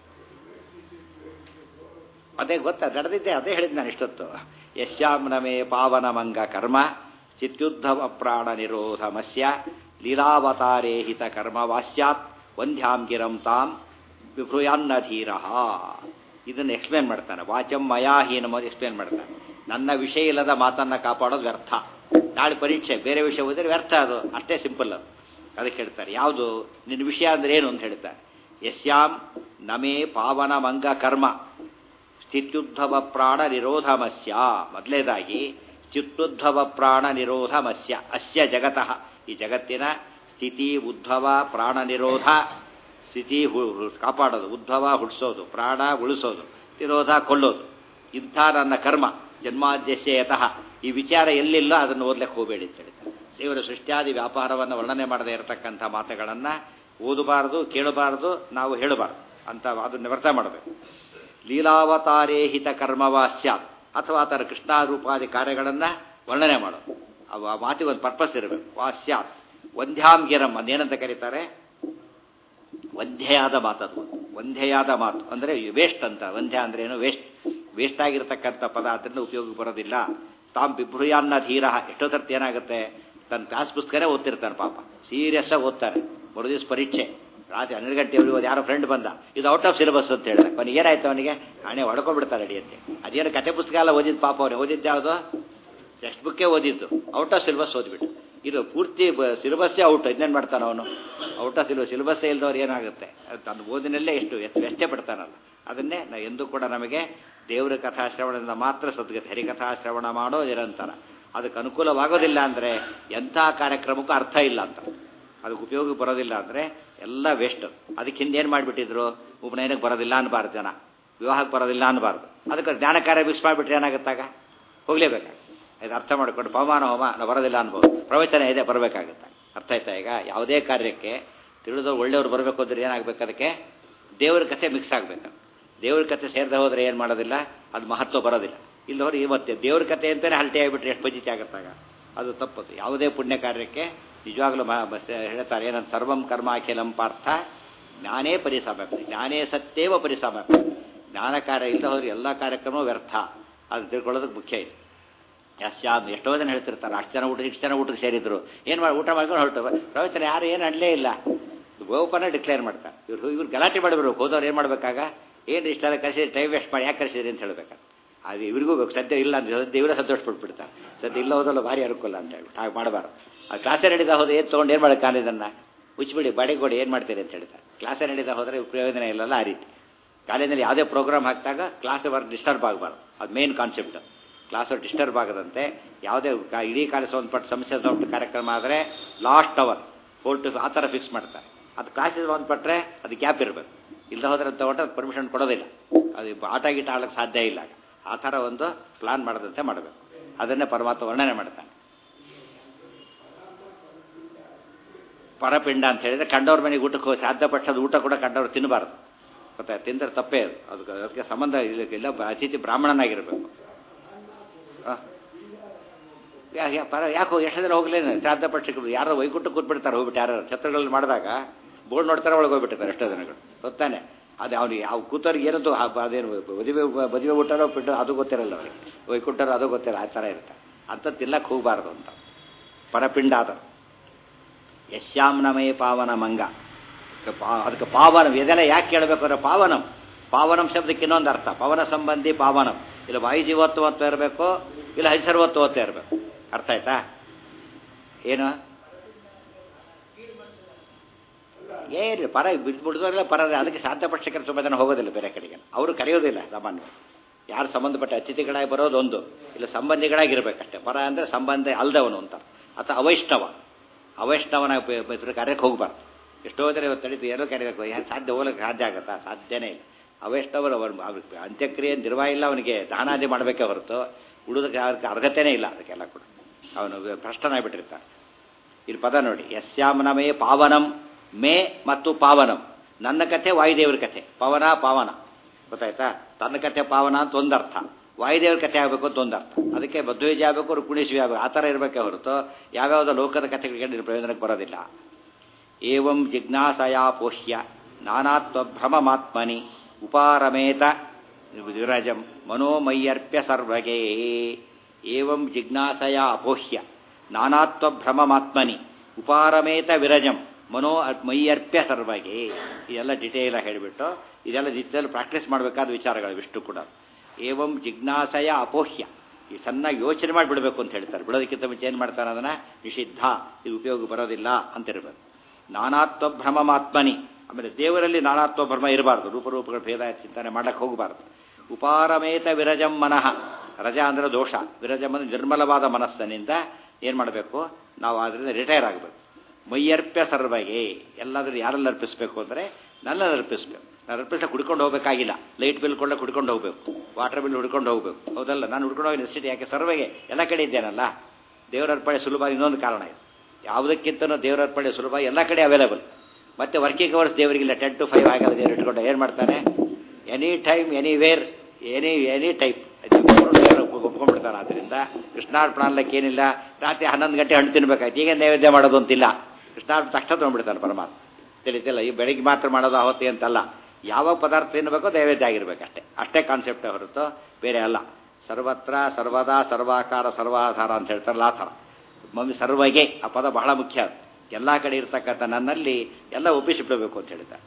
ಅದೇ ಗೊತ್ತಾ ನಡೆದಿದ್ದೆ, ಅದೇ ಹೇಳಿದ್ದು ನಾನು ಇಷ್ಟೊತ್ತು. ಯಶ್ಯಾಮ್ನಮೇ ಪಾವನ ಮಂಗ ಕರ್ಮ ಚಿತ್ಯುದ್ಧವ ಪ್ರಾಣ ನಿರೋಧ ಮಸ್ಯ ಲೀಲಾವತಾರೇ ಹಿತ ಕರ್ಮ ವಾಸ್ಯಾತ್ ವಂದ್ಯಾಂ ಗಿರಂ ತಾಂ ವಿಭೃಯಾನ್ನಧೀರ. ಇದನ್ನು ಎಕ್ಸ್ಪ್ಲೇನ್ ಮಾಡ್ತಾನೆ. ವಾಚಂ ಮಯಾಹೀನ ಎಕ್ಸ್ಪ್ಲೇನ್ ಮಾಡ್ತಾನೆ. ನನ್ನ ವಿಷಯ ಇಲ್ಲದ ಮಾತನ್ನು ಕಾಪಾಡೋದು ವ್ಯರ್ಥ. ನಾಳೆ ಪರೀಕ್ಷೆ ಬೇರೆ ವಿಷಯ ಓದಿದ್ರೆ ವ್ಯರ್ಥ, ಅದು ಅಷ್ಟೇ ಸಿಂಪಲ್. ಅದು ಅದಕ್ಕೆ ಹೇಳ್ತಾರೆ. ಯಾವುದು ನಿನ್ನ ವಿಷಯ ಅಂದ್ರೆ ಏನು ಅಂತ ಹೇಳ್ತಾರೆ. ಯಸ್ಯಾಂ ನಮೇ ಪಾವನ ಮಂಗ ಕರ್ಮ ಸ್ಥಿತ್ಯುದ್ಧವ ಪ್ರಾಣ ನಿರೋಧಮಸ್ಯ. ಮೊದಲೇದಾಗಿ ಸ್ಥಿತ್ಯುದ್ಧವ ಪ್ರಾಣ ನಿರೋಧಮಸ್ಯ ಅಸ್ಯ ಜಗತಃ, ಈ ಜಗತ್ತಿನ ಸ್ಥಿತಿ ಉದ್ಭವ ಪ್ರಾಣ ನಿರೋಧ. ಸ್ಥಿತಿ ಕಾಪಾಡೋದು, ಉದ್ಭವ ಹುಟ್ಟಿಸೋದು, ಪ್ರಾಣ ಉಳಿಸೋದು, ನಿರೋಧ ಕೊಲ್ಲೋದು. ಇಂಥ ನನ್ನ ಕರ್ಮ ಜನ್ಮಾದ್ಯಸ್ಯತಃ ಈ ವಿಚಾರ ಎಲ್ಲಿಲ್ಲ ಅದನ್ನು ಓದ್ಲಿಕ್ಕೆ ಹೋಗಬೇಡಿ ಅಂತ ಹೇಳ್ತಾರೆ. ದೇವರ ಸೃಷ್ಟ್ಯಾದಿ ವ್ಯಾಪಾರವನ್ನು ವರ್ಣನೆ ಮಾಡದೇ ಇರತಕ್ಕಂಥ ಮಾತುಗಳನ್ನು ಓದಬಾರದು, ಕೇಳಬಾರದು, ನಾವು ಹೇಳಬಾರ್ದು ಅಂತ ಅದನ್ನು ವ್ಯರ್ಥ ಮಾಡಬೇಕು. ಲೀಲಾವತಾರೇ ಹಿತ ಕರ್ಮವಾಸ್ಯಾತ್, ಅಥವಾ ಆ ಥರ ಕೃಷ್ಣಾರೂಪಾದಿ ಕಾರ್ಯಗಳನ್ನು ವರ್ಣನೆ ಮಾಡೋದು. ಅವು ಆ ಮಾತಿಗೆ ಒಂದು ಪರ್ಪಸ್ ಇರಬೇಕು. ವಾಸ್ಯಾತ್ ವಂದ್ಯಾಂ ಗಿರಂ ಅದೇನಂತ ಕರೀತಾರೆ? ವಂಧ್ಯೆಯಾದ ಮಾತದು. ವಂಧ್ಯೆಯಾದ ಮಾತು ಅಂದರೆ ವೇಸ್ಟ್ ಅಂತ. ವಂಧ್ಯ ಅಂದ್ರೆ ಏನು? ವೇಸ್ಟ್. ವೇಸ್ಟ್ ಆಗಿರತಕ್ಕಂಥ ಪದ, ಅದರಿಂದ ಉಪಯೋಗ ಬರೋದಿಲ್ಲ. ತಾಂ ಬಿಭ್ರುಯಾನ್ನ ಧೀರ. ಎಷ್ಟೋ ಸರ್ತಿ ಏನಾಗುತ್ತೆ, ತನ್ನ ಕ್ಲಾಸ್ ಪುಸ್ತಕನೇ ಓದ್ತಿರ್ತಾನೆ ಪಾಪ, ಸೀರಿಯಸ್ ಆಗಿ ಓದ್ತಾರೆ. ಮರು ದಿವಸ ಪರೀಕ್ಷೆ ರಾತ್ರಿ ಹನ್ನೆರಡು ಗಂಟೆ ಹೋಗಿ ಯಾರೋ ಫ್ರೆಂಡ್ ಬಂದ, ಇದು ಔಟ್ ಆಫ್ ಸಿಲೆಬಸ್ ಅಂತ ಹೇಳಿದ್ರೆ ಅವನಿಗೆ ಏನಾಯ್ತು, ಅವನಿಗೆ ಹಣೆ ಹೊಡ್ಕೊಂಡ್ಬಿಡ್ತಾರೆ ಅಡಿಯಂತೆ. ಅದೇನು ಕತೆ ಪುಸ್ತಕ ಎಲ್ಲ ಓದಿದ್ದು ಪಾಪ. ಅವನು ಓದಿದ್ದು ಯಾವುದು? ಟೆಕ್ಸ್ಟ್ ಬುಕ್ಕೇ ಓದಿದ್ದು. ಔಟ್ ಆಫ್ ಸಿಲೆಬಸ್ ಓದ್ಬಿಟ್ಟು ಇದು ಪೂರ್ತಿ ಸಿಲೆಬಸ್ಸೇ ಔಟ್. ಇದನ್ನೇನು ಮಾಡ್ತಾನೆ ಅವನು? ಔಟ್ ಆಫ್ ಸಿಲೆಬಸ್ ಸಿಲೆಬಸ್ಸೇ ಇಲ್ದವ್ರು ಏನಾಗುತ್ತೆ, ತನ್ನ ಓದಿನಲ್ಲೇ ಎಷ್ಟು ವ್ಯತ್ಯೆ ಪಡ್ತಾನಲ್ಲ. ಅದನ್ನೇ ನಾವು ಎಂದೂ ಕೂಡ ನಮಗೆ ದೇವರ ಕಥಾಶ್ರವಣದಿಂದ ಮಾತ್ರ ಸದ್ಗತಿ. ಹರಿಕಥಾಶ್ರವಣ ಮಾಡೋ ನಿರಂತರ. ಅದಕ್ಕೆ ಅನುಕೂಲವಾಗೋದಿಲ್ಲ ಅಂದರೆ ಎಂಥ ಕಾರ್ಯಕ್ರಮಕ್ಕೂ ಅರ್ಥ ಇಲ್ಲ ಅಂತ. ಅದಕ್ಕೆ ಉಪಯೋಗ ಬರೋದಿಲ್ಲ ಅಂದರೆ ಎಲ್ಲ ವೇಸ್ಟ್. ಅದಕ್ಕೆ ಹಿಂದೆ ಏನು ಮಾಡಿಬಿಟ್ಟಿದ್ರು, ಉಪನಯನಕ್ಕೆ ಬರೋದಿಲ್ಲ ಅನ್ಬಾರ್ದು, ಜನ ವಿವಾಹಕ್ಕೆ ಬರೋದಿಲ್ಲ ಅನ್ಬಾರ್ದು. ಅದಕ್ಕೆ ಜ್ಞಾನ ಕಾರ್ಯ ಮಿಕ್ಸ್ ಮಾಡಿಬಿಟ್ರೆ ಏನಾಗುತ್ತಾಗ ಹೋಗಲೇಬೇಕಾಗ. ಇದು ಅರ್ಥ ಮಾಡಿಕೊಂಡು ಪವಮಾನ ಹೋಮ ನಾವು ಬರೋದಿಲ್ಲ ಅನ್ಬೋದು, ಪ್ರವಚನ ಇದೆ ಬರಬೇಕಾಗುತ್ತೆ. ಅರ್ಥ ಆಯ್ತಾ? ಈಗ ಯಾವುದೇ ಕಾರ್ಯಕ್ಕೆ ತಿಳಿದವ್ರು ಒಳ್ಳೆಯವ್ರು ಬರಬೇಕು ಅಂದ್ರೆ ಏನಾಗಬೇಕು, ಅದಕ್ಕೆ ದೇವ್ರ ಕಥೆ ಮಿಕ್ಸ್ ಆಗಬೇಕು. ದೇವ್ರ ಕಥೆ ಸೇರದೆ ಹೋದರೆ ಏನು ಮಾಡೋದಿಲ್ಲ, ಅದು ಮಹತ್ವ ಬರೋದಿಲ್ಲ. ಇಲ್ಲವ್ರು ಇವತ್ತೆ ದೇವ್ರ ಕಥೆ ಅಂತಲೇ ಹಲ್ಟೆ ಆಗಿಬಿಟ್ರೆ ಎಷ್ಟು ಪಜಿತಿ ಆಗುತ್ತಾಗ, ಅದು ತಪ್ಪದು. ಯಾವುದೇ ಪುಣ್ಯ ಕಾರ್ಯಕ್ಕೆ ನಿಜವಾಗ್ಲೂ ಹೇಳ್ತಾರೆ ಏನಂತ, ಸರ್ವಂ ಕರ್ಮ ಅಖಿಲಂ ಪಾರ್ಥ ಜ್ಞಾನೇ ಪರಿಸಮರ್ಥ, ಜ್ಞಾನೇ ಸತ್ಯೇವ ಪರಿಸಮರ್ಥ. ಜ್ಞಾನ ಕಾರ್ಯ ಇಲ್ಲದೆ ಹೋದ್ರೆ ಎಲ್ಲ ಕಾರ್ಯಕ್ರಮ ವ್ಯರ್ಥ. ಅದು ತಿಳ್ಕೊಳ್ಳೋದಕ್ಕೆ ಮುಖ್ಯ ಇದೆ. ಯಶ್ಯಾಮ್ ಎಷ್ಟೋ ಜನ ಹೇಳ್ತಿರ್ತಾರೆ, ಅಷ್ಟು ಜನ ಊಟ ಇಷ್ಟು ಜನ ಊಟಕ್ಕೆ ಸೇರಿದ್ರು, ಏನು ಮಾಡಿ ಊಟ ಮಾಡ್ಕೊಂಡು ಹೊರಟು ಪ್ರವಚನ ಯಾರು ಏನು ಅಡ್ಲೇ ಇಲ್ಲ, ಗೋಪನ ಡಿಕ್ಲೇರ್ ಮಾಡ್ತಾರೆ. ಇವ್ರು ಇವ್ರು ಗಲಾಟೆ ಮಾಡಿಬಿಡ್ಬೇಕು. ಹೋದವ್ರು ಏನು ಮಾಡಬೇಕಾಗ, ಏನು ಇಷ್ಟೆಲ್ಲ ಕರೆಸಿ ಟೈಮ್ ವೇಸ್ಟ್ ಮಾಡಿ ಯಾಕೆ ಕರೆಸಿದ್ರಿ ಅಂತ ಹೇಳ್ಬೇಕಾಗ. ಅದು ಇವ್ರಿಗೂ ಸದ್ಯ ಇಲ್ಲ ಅಂತ ಸದ್ಯ ಇವರೇ ಸಂತೋಷಪಟ್ಬಿಡ್ತಾರೆ. ಸದ್ಯ ಇಲ್ಲ ಹೋದಲ್ಲ ಭಾರಿ ಅನುಕೂಲ ಅಂತ ಹೇಳ್ಬಿಟ್ಟು ಹಾಗೆ ಮಾಡಬಾರ್ದು. ಆ ಕ್ಲಾಸೇ ನಡೀದ ಹೋದ್ರೆ ಏನು ತೊಗೊಂಡು ಏನು ಮಾಡೋಕ್ಕಾಗ, ಇದನ್ನು ಮುಚ್ಚಿಬಿಡಿ ಬಾಡಿಗೆ ಕೊಡಿ ಏನು ಮಾಡ್ತೀರಿ ಅಂತ ಹೇಳ್ತಾರೆ. ಕ್ಲಾಸೇ ನಡೀದ ಹೋದರೆ ಪ್ರಯೋಜನ ಇಲ್ಲಲ್ಲ. ಆ ರೀತಿ ಕಾಲೇಜಲ್ಲಿ ಯಾವುದೇ ಪ್ರೋಗ್ರಾಮ್ ಹಾಕಿದಾಗ ಕ್ಲಾಸ್ ವರ್ಕ್ ಡಿಸ್ಟರ್ಬ್ ಆಗಬಾರ್ದು. ಅದು ಮೇನ್ ಕಾನ್ಸೆಪ್ಟ್. ಕ್ಲಾಸು ಡಿಸ್ಟರ್ಬ್ ಆಗದಂತೆ ಯಾವುದೇ ಇಡೀ ಕಾಲೇಜ್ ಸಂಬಂಧಪಟ್ಟ ಸಮಸ್ಯೆ ಸಂಬಂಧಪಟ್ಟ ಕಾರ್ಯಕ್ರಮ ಆದರೆ ಲಾಸ್ಟ್ ಅವರ್ ಫೋರ್ ಟು ಆ ಥರ ಫಿಕ್ಸ್ ಮಾಡ್ತಾರೆ. ಅದು ಕ್ಲಾಸಿಗೆ ಸಂಬಂಧಪಟ್ಟರೆ ಅದು ಗ್ಯಾಪ್ ಇರಬೇಕು. ಇಲ್ಲ ಹೋದ್ರೆ ತಗೊಂಡು ಅದು ಪರ್ಮಿಷನ್ ಕೊಡೋದಿಲ್ಲ. ಅದು ಆಟ ಗೀಟ ಆಡೋಕ್ಕೆ ಸಾಧ್ಯ ಇಲ್ಲ. ಆ ಥರ ಒಂದು ಪ್ಲಾನ್ ಮಾಡದಂತೆ ಮಾಡಬೇಕು. ಅದನ್ನೇ ಪರಮಾತ್ಮ ವರ್ಣನೆ ಮಾಡ್ತಾನೆ. ಪರಪಿಂಡ ಅಂತ ಹೇಳಿದರೆ ಕಂಡವ್ರ ಮನೆಗೆ ಊಟಕ್ಕೆ ಹೋಗಿ ಸಾಧ್ಯ ಪಕ್ಷದ ಊಟ ಕೂಡ ಕಂಡವ್ರು ತಿನ್ನಬಾರ್ದು. ಗೊತ್ತಾ, ತಿಂದರೆ ತಪ್ಪೇ ಅದು. ಅದಕ್ಕೆ ಅದಕ್ಕೆ ಸಂಬಂಧ ಇಲ್ಲ. ಅತಿಥಿ ಬ್ರಾಹ್ಮಣನಾಗಿರಬೇಕು. ಪರ ಯಾಕೆ ಹೋಗಿ ಎಷ್ಟು ಜನ ಹೋಗ್ಲೇನು ಶ್ರಾದ್ದ ಪಕ್ಷಗಳು ಯಾರೋ ವೈಕುಂಠಕ್ಕೆ ಕೂತ್ಬಿಡ್ತಾರೆ ಹೋಗ್ಬಿಟ್ಟು. ಯಾರು ಛತ್ರಗಳಲ್ಲಿ ಮಾಡಿದಾಗ ಬೋರ್ಡ್ ನೋಡ್ತಾರೆ, ಒಳಗೆ ಹೋಗ್ಬಿಟ್ಟಿರ್ತಾರೆ ಎಷ್ಟೋ ಜನಗಳು. ಗೊತ್ತಾನೆ ಅದು ಅವ್ನಿಗೆ ಯಾವ ಕೂತವ್ರಿಗೆ ಏನದು ಅದೇನು ಮದುವೆ ಮದುವೆ ಊಟನೋ ಬಿಟ್ಟು ಅದು ಗೊತ್ತಿರಲ್ಲ ಅವರಿಗೆ. ವೈಕುಂಠರು ಅದು ಗೊತ್ತಿಲ್ಲ. ಆ ಥರ ಇರುತ್ತೆ. ಅಂಥದ್ದು ತಿನ್ನಕ್ಕೆ ಹೋಗಬಾರ್ದು ಅಂತ. ಪರಪಿಂಡ ಆದ ಯಶ್ಯಾಮ್ನಮೇ ಪಾವನ ಮಂಗ. ಅದಕ್ಕೆ ಪಾವನ ಇದೆಲ್ಲ ಯಾಕೆ ಕೇಳಬೇಕು ಅಂದ್ರೆ ಪಾವನಂ ಪಾವನಂ ಶಬ್ದಕ್ಕೆ ಇನ್ನೊಂದು ಅರ್ಥ. ಪವನ ಸಂಬಂಧಿ ಪಾವನಂ. ಇಲ್ಲ ವಾಯುಜೀವತ್ವತ್ವ ಇರಬೇಕು, ಇಲ್ಲ ಹರಿಸರ್ವತ್ವತ್ವ ಇರಬೇಕು. ಅರ್ಥ ಆಯ್ತಾ ಏನು? ಏನಿಲ್ಲ ಪರ ಬಿಡ್ದೋರಿಲ್ಲ ಪರ. ಅದಕ್ಕೆ ಸಾಧ್ಯ ಪಕ್ಷಕರು ತುಂಬ ಜನ ಹೋಗೋದಿಲ್ಲ ಬೇರೆ ಕಡೆಗೆ. ಅವರು ಕರೆಯೋದಿಲ್ಲ ಸಾಮಾನ್ಯವಾಗಿ. ಯಾರು ಸಂಬಂಧಪಟ್ಟ ಅತಿಥಿಗಳಾಗಿ ಬರೋದೊಂದು, ಇಲ್ಲ ಸಂಬಂಧಿಗಳಾಗಿರ್ಬೇಕಷ್ಟೇ. ಪರ ಅಂದರೆ ಸಂಬಂಧ ಅಲ್ದವನು ಅಂತ. ಅಥವಾ ಅವೈಷ್ಣವ ಅವೈಷ್ಣವನ ಕಾರ್ಯಕ್ಕೆ ಹೋಗಬಾರ್ದು. ಎಷ್ಟೋ ಜನ ಇವತ್ತು ತಡೀತು ಏನೋ ಕರೆಯಬೇಕು. ಯಾರು ಸಾಧ್ಯ ಹೋಗ್ಲಿಕ್ಕೆ ಸಾಧ್ಯ ಆಗುತ್ತಾ? ಸಾಧ್ಯನೇ ಇಲ್ಲ. ಅವೈಷ್ಣವರು ಅವ್ರ ಅಂತ್ಯಕ್ರಿಯೆ ನಿರ್ವಾಹ ಇಲ್ಲ. ಅವನಿಗೆ ದಾನಾದಿ ಮಾಡಬೇಕೇ ಹೊರತು ಉಳಿದಕ್ಕೆ ಅದಕ್ಕೆ ಅರ್ಹತೆಯೇ ಇಲ್ಲ. ಅದಕ್ಕೆಲ್ಲ ಕೂಡ ಅವನು ಭ್ರಷ್ಟನಾಗಿಬಿಟ್ಟಿರ್ತಾನೆ. ಇಲ್ಲಿ ಪದ ನೋಡಿ, ಯಸ್ಯಾಮ್ನಮೇ ಪಾವನಂ. ಮೇ ಮತ್ತು ಪಾವನಂ. ನನ್ನ ಕಥೆ ವಾಯುದೇವ್ರ ಕಥೆ. ಪವನ ಪಾವನ ಗೊತ್ತಾಯ್ತಾ? ತನ್ನ ಕಥೆ ಪಾವನ ಅಂತ ಒಂದರ್ಥ, ವಾಯುದೇವ್ರ ಕಥೆ ಆಗಬೇಕು ಅಂತ ಒಂದರ್ಥ. ಅದಕ್ಕೆ ಮಧ್ವೇಜ ಆಗಬೇಕು, ರುಕ್ಮಿಣೀಶ್ವರಿ ಆಗಬೇಕು. ಆ ಥರ ಇರಬೇಕೇ ಹೊರತು ಯಾವ್ಯಾವುದೋ ಲೋಕದ ಕಥೆಗಳಿಗೆ ಪ್ರಯೋಜನಕ್ಕೆ ಬರೋದಿಲ್ಲ. ಏವಂ ಜಿಜ್ಞಾಸಯಾ ಪೋಷ್ಯ ನಾನಾತ್ವಭ್ರಮಮಾತ್ಮನಿ ಉಪಾರಮೇತ ವಿರಜಂ ಮನೋಮಯ್ಯರ್ಪ್ಯ ಸರ್ವಗೇ. ಏವಂ ಜಿಜ್ಞಾಸಯಾ ಅಪೋಹ್ಯ ನಾನಾತ್ವಭ್ರಮಮಾತ್ಮನಿ ಉಪಾರಮೇತ ವಿರಜಂ ಮನೋ ಮಯ್ಯರ್ಪ್ಯ ಸರ್ವಗೆ. ಇದೆಲ್ಲ ಡಿಟೇಲಾಗಿ ಹೇಳಿಬಿಟ್ಟು ಇದೆಲ್ಲ ನಿತ್ಯದಲ್ಲಿ ಪ್ರಾಕ್ಟೀಸ್ ಮಾಡಬೇಕಾದ ವಿಚಾರಗಳು ಇಷ್ಟು ಕೂಡ. ಏವಂ ಜಿಜ್ಞಾಸಯ ಅಪೋಹ್ಯ. ಈ ಚೆನ್ನಾಗಿ ಯೋಚನೆ ಮಾಡಿ ಬಿಡಬೇಕು ಅಂತ ಹೇಳ್ತಾರೆ. ಬಿಡೋದಕ್ಕಿಂತ ಮುಂಚೆ ಏನು ಮಾಡ್ತಾರೆ ಅದನ್ನು ನಿಷಿದ್ಧ, ಇದು ಉಪಯೋಗ ಬರೋದಿಲ್ಲ ಅಂತಿರಬೇಕು. ನಾನಾತ್ವ ಭ್ರಮಮಾತ್ಮನಿ. ಆಮೇಲೆ ದೇವರಲ್ಲಿ ನಾನಾತ್ವ ಭ್ರಮ ಇರಬಾರ್ದು. ರೂಪರೂಪಗಳ ಭೇದ ಚಿಂತನೆ ಮಾಡಕ್ಕೆ ಹೋಗಬಾರ್ದು. ಉಪಾರಮೇತ ವಿರಜಂ ಮನಃ. ರಜ ಅಂದರೆ ದೋಷ. ವಿರಜಂ ಅಂದರೆ ನಿರ್ಮಲವಾದ ಮನಸ್ಸಿನಿಂದ ಏನು ಮಾಡಬೇಕು ನಾವು? ಅದರಿಂದ ರಿಟೈರ್ ಆಗಬೇಕು. ಮೈಯರ್ಪ್ಯ ಸರ್ವಗೆ. ಎಲ್ಲಾದರೂ ಯಾರಲ್ಲಿ ಅರ್ಪಿಸಬೇಕು ಅಂದರೆ ನನ್ನಲ್ಲಿ ಅರ್ಪಿಸ್ಬೇಕು. ನಾನು ಅರ್ಪಿಸ ಹುಡ್ಕೊಂಡು ಹೋಗಬೇಕಾಗಿಲ್ಲ. ಲೈಟ್ ಬಿಲ್ ಕೊಳ್ಳೆ ಹುಡ್ಕೊಂಡು ಹೋಗಬೇಕು, ವಾಟರ್ ಬಿಲ್ ಹುಡ್ಕೊಂಡು ಹೋಗಬೇಕು. ಹೌದಲ್ಲ? ನಾನು ಹುಡ್ಕೊಂಡು ಹೋಗಿ ನೆಸಿಟಿ ಯಾಕೆ? ಸರ್ವೆಗೆ ಎಲ್ಲ ಕಡೆ ಇದ್ದೇನಲ್ಲ. ದೇವರ ಅರ್ಪಣೆ ಸುಲಭ. ಇನ್ನೊಂದು ಕಾರಣ ಇದೆ, ಯಾವುದಕ್ಕಿಂತನೂ ದೇವರ ಅರ್ಪಣೆ ಸುಲಭ, ಎಲ್ಲ ಕಡೆ ಅವೈಲೇಬಲ್. ಮತ್ತೆ ವರ್ಕಿಂಗ್ ಅವರ್ಸ್ ದೇವರಿಗಿಲ್ಲ. ಟೆನ್ ಟು ಫೈವ್ ಆಗಲ್ಲ. ದೇವರು ಇಟ್ಕೊಂಡು ಏನು ಮಾಡ್ತಾನೆ? Any time anywhere any any type ಒಪ್ಕೊಂಡ್ಬಿಡ್ತಾನೆ. ಆದ್ದರಿಂದ ಕೃಷ್ಣಾರ್ಪಣ ಅನ್ಲಕ್ಕೆ ಏನಿಲ್ಲ. ರಾತ್ರಿ ಹನ್ನೊಂದು ಗಂಟೆ ಹಣ್ಣು ತಿನ್ಬೇಕಾಯ್ತು, ಈಗ ನೈವೇದ್ಯ ಮಾಡೋದು ಅಂತಿಲ್ಲ. ಕೃಷ್ಣಾರ್ಪಣ ತಕ್ಷಣ ತೊಗೊಂಡ್ಬಿಡ್ತಾನೆ ಪರಮಾತ್ಮ. ತಿಳಿತಿಲ್ಲ, ಈ ಬೆಳಿಗ್ಗೆ ಮಾತ್ರ ಮಾಡೋದು ಅವತ್ತೇ ಅಂತಲ್ಲ. ಯಾವ ಪದಾರ್ಥ ತಿನ್ನಬೇಕೋ ನೈವೇದ್ಯ ಆಗಿರ್ಬೇಕಷ್ಟೇ. ಅಷ್ಟೇ ಕಾನ್ಸೆಪ್ಟೇ ಹೊರತು ಬೇರೆ ಅಲ್ಲ. ಸರ್ವತ್ರ ಸರ್ವದಾ ಸರ್ವಾಕಾರ ಸರ್ವಾಧಾರ ಅಂತ ಹೇಳ್ತಾರಲ್ಲ, ಆ ಥರ ಮಮ್ಮಿ ಸರ್ವಗೆ ಆ ಪದ ಬಹಳ ಮುಖ್ಯ. ಎಲ್ಲ ಕಡೆ ಇರ್ತಕ್ಕಂಥ ನನ್ನಲ್ಲಿ ಎಲ್ಲ ಒಪ್ಪಿಸಿಬಿಡಬೇಕು ಅಂತ ಹೇಳ್ತಾರೆ.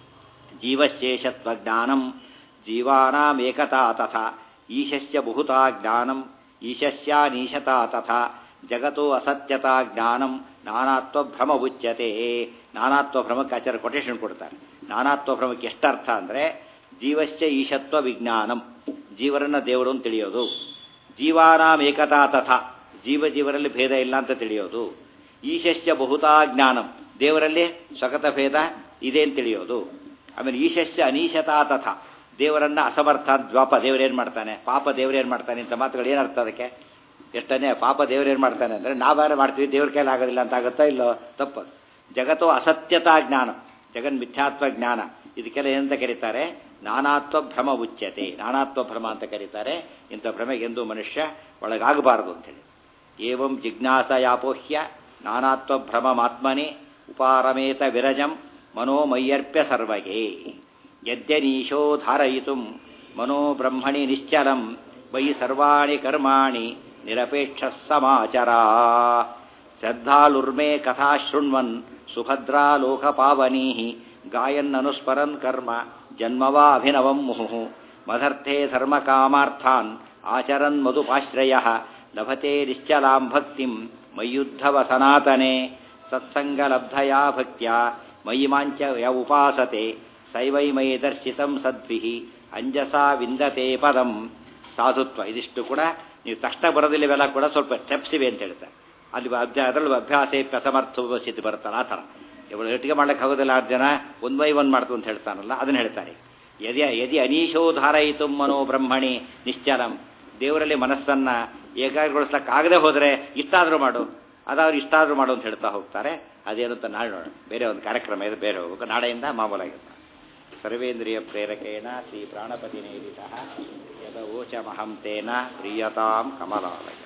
ಜೀವಶೇಷತ್ವ ಜ್ಞಾನಂ ಜೀವಾನಾಂ ಏಕತಾ ತಥಾ ಈಶಸ್ಯ ಬಹುತಾ ಜ್ಞಾನಂ ಈಶಸ್ಯಾನೀಶತಾ ತಥಾ ಜಗತ್ತೋ ಅಸತ್ಯತಾ ಜ್ಞಾನಂ ನಾನಾತ್ವ ಭ್ರಮ ಉಚ್ಯತೆ. ನಾನಾತ್ವ ಭ್ರಮಕ್ಕೆ ಆಚಾರ್ಯ ಕೊಟೇಶನ್ ಕೊಡ್ತಾರೆ. ನಾನಾತ್ವ ಭ್ರಮಕ್ಕೆ ಎಷ್ಟರ್ಥ ಅಂದರೆ ಜೀವಸ್ಯ ಈಶತ್ವ ವಿಜ್ಞಾನಂ, ಜೀವರನ್ನ ದೇವರು ಅಂತ ತಿಳಿಯೋದು. ಜೀವಾನಾಂ ಏಕತಾ ತಥಾ, ಜೀವ ಜೀವರಲ್ಲಿ ಭೇದ ಇಲ್ಲ ಅಂತ ತಿಳಿಯೋದು. ಈಶಸ್ಯ ಬಹುತಾ ಜ್ಞಾನಂ, ದೇವರಲ್ಲಿ ಸ್ವಗತ ಭೇದ ಇದೆ ಅಂತ ತಿಳಿಯೋದು. ಆಮೇಲೆ ಈಶಸ್ಯ ಅನೀಶತಾ ತಥಾ, ದೇವರನ್ನ ಅಸಮರ್ಥ ದ್ವಾಪ ದೇವರೇನು ಮಾಡ್ತಾನೆ, ಪಾಪ ದೇವರೇನು ಮಾಡ್ತಾನೆ ಇಂಥ ಮಾತುಗಳು ಏನರ್ಥ ಅದಕ್ಕೆ? ಎಷ್ಟನೇ ಪಾಪ ದೇವರೇನು ಮಾಡ್ತಾನೆ ಅಂದರೆ ನಾವ್ಯಾರು ಮಾಡ್ತೀವಿ, ದೇವ್ರ ಕೈಲಿ ಆಗೋದಿಲ್ಲ ಅಂತ ಆಗುತ್ತಾ? ಇಲ್ಲೋ? ತಪ್ಪದು. ಜಗತ್ತೋ ಅಸತ್ಯತಾ ಜ್ಞಾನ, ಜಗನ್ ಮಿಥ್ಯಾತ್ವ ಜ್ಞಾನ. ಇದಕ್ಕೆಲ್ಲ ಏನಂತ ಕರೀತಾರೆ? ನಾನಾತ್ವ ಭ್ರಮ ಉಚ್ಯತೆ. ನಾನಾತ್ವ ಭ್ರಮ ಅಂತ ಕರೀತಾರೆ. ಇಂಥ ಭ್ರಮೆಗೆಂದು ಮನುಷ್ಯ ಒಳಗಾಗಬಾರದು ಅಂತೇಳಿ. ಏವಂ ಜಿಜ್ಞಾಸಯಾಪೋಹ್ಯ ನಾನಾತ್ವ ಭ್ರಮಮಾತ್ಮನಿ ಉಪಾರಮೇತ ವಿರಜಂ ಮನೋಮಯ್ಯರ್ಪ್ಯ ಸರ್ವಗೆ. ಯದ್ಯನೀಶೋ ಧಾರಯಿತು ಮನೋ ಬ್ರಹ್ಮಣಿ ನಿಶ್ಚಲಂ ವೈ ಸರ್ವಾಣಿ ಕರ್ಮಾಣಿ ನಿರಪೇಕ್ಷ ಸಮಾಚರ. ಶ್ರದ್ಧಾಲುರ್ಮೇ ಕಥಾ ಶೃಣ್ವನ್ ಸುಭದ್ರಾ ಲೋಕಪಾವನೀ ಗಾಯನ್ನನುಸ್ಮರನ್ ಕರ್ಮ ಜನ್ಮವಾ ಅಭಿನವಂ ಮುಹುಃ ಮದರ್ಥೇ ಧರ್ಮಕಾಮಾರ್ಥಾನ್ ಆಚರನ್ ಮಧುಪಾಶ್ರಯ ಲಭತೆ ನಿಶ್ಚಲಾಂ ಭಕ್ತಿಂ ಮಯ್ಯುದ್ಧವ ಸನಾತನೆ. ಸತ್ಸಂಗಲಬ್ಧಯಾ ಭಕ್ತ್ಯಾ ಮಯಿ ಮಾಂಚ ಯ ಉಪಾಸತೆ ಸೈವೈ ಮೈ ದರ್ಶಿತಂ ಸದ್ಭಿ ಅಂಜಸಾ ವಿಂದತೆ ಪದಂ ಸಾಧುತ್ವ. ಇದಿಷ್ಟು ಕೂಡ ನೀವು ತಕ್ಷಣ ಬರೋದಿಲ್ಲ, ಇವೆಲ್ಲ ಕೂಡ ಸ್ವಲ್ಪ ಸ್ಟೆಪ್ಸ್ ಇವೆ ಅಂತ ಹೇಳ್ತಾರೆ. ಅಲ್ಲಿ ಅಭ್ಯಾಸ ಅದರಲ್ಲಿ ಅಭ್ಯಾಸ ಅಸಮರ್ಥ ಸ್ಥಿತಿ ಬರುತ್ತಲ್ಲ ಆ ಥರ. ಇವರು ಒಟ್ಟಿಗೆ ಮಾಡ್ಲಿಕ್ಕೆ ಆಗೋದಿಲ್ಲ, ಆರು ಜನ ಒನ್ ಬೈ ಒನ್ ಮಾಡ್ತು ಅಂತ ಹೇಳ್ತಾನಲ್ಲ ಅದನ್ನು ಹೇಳ್ತಾರೆ. ಯದಿ ಯದಿ ಅನೀಶೋ ಧಾರಯಿತು ಮನೋ ಬ್ರಹ್ಮಣಿ ನಿಶ್ಚಲಂ. ದೇವರಲ್ಲಿ ಮನಸ್ಸನ್ನು ಏಕಾಗ್ರಗೊಳಿಸ್ಲಿಕ್ಕಾಗದೆ ಹೋದರೆ ಇಷ್ಟಾದರೂ ಮಾಡು, ಅದಾದ್ರೂ ಇಷ್ಟಾದರೂ ಮಾಡು ಅಂತ ಹೇಳ್ತಾ ಹೋಗ್ತಾರೆ. ಅದೇನು ಅಂತ ನಾಳೆ ನೋಡೋಣ. ಬೇರೆ ಒಂದು ಕಾರ್ಯಕ್ರಮ ಇದೆ, ಬೇರೆ ಹೋಗ್ಬೇಕು. ನಾಳೆಯಿಂದ ಮಾಮೂಲಾಗಿರ್ತಾರೆ. ಸರ್ವೇಂದ್ರಿಯ ಪ್ರೇರಕೇಣ ಶ್ರೀ ಪ್ರಾಣಪತಿ ನೇರಿತಃ ಯದವೋಚಮಹಂ ತೇನ ಪ್ರೀಯತಾಂ ಕಮಲಾಲಯ.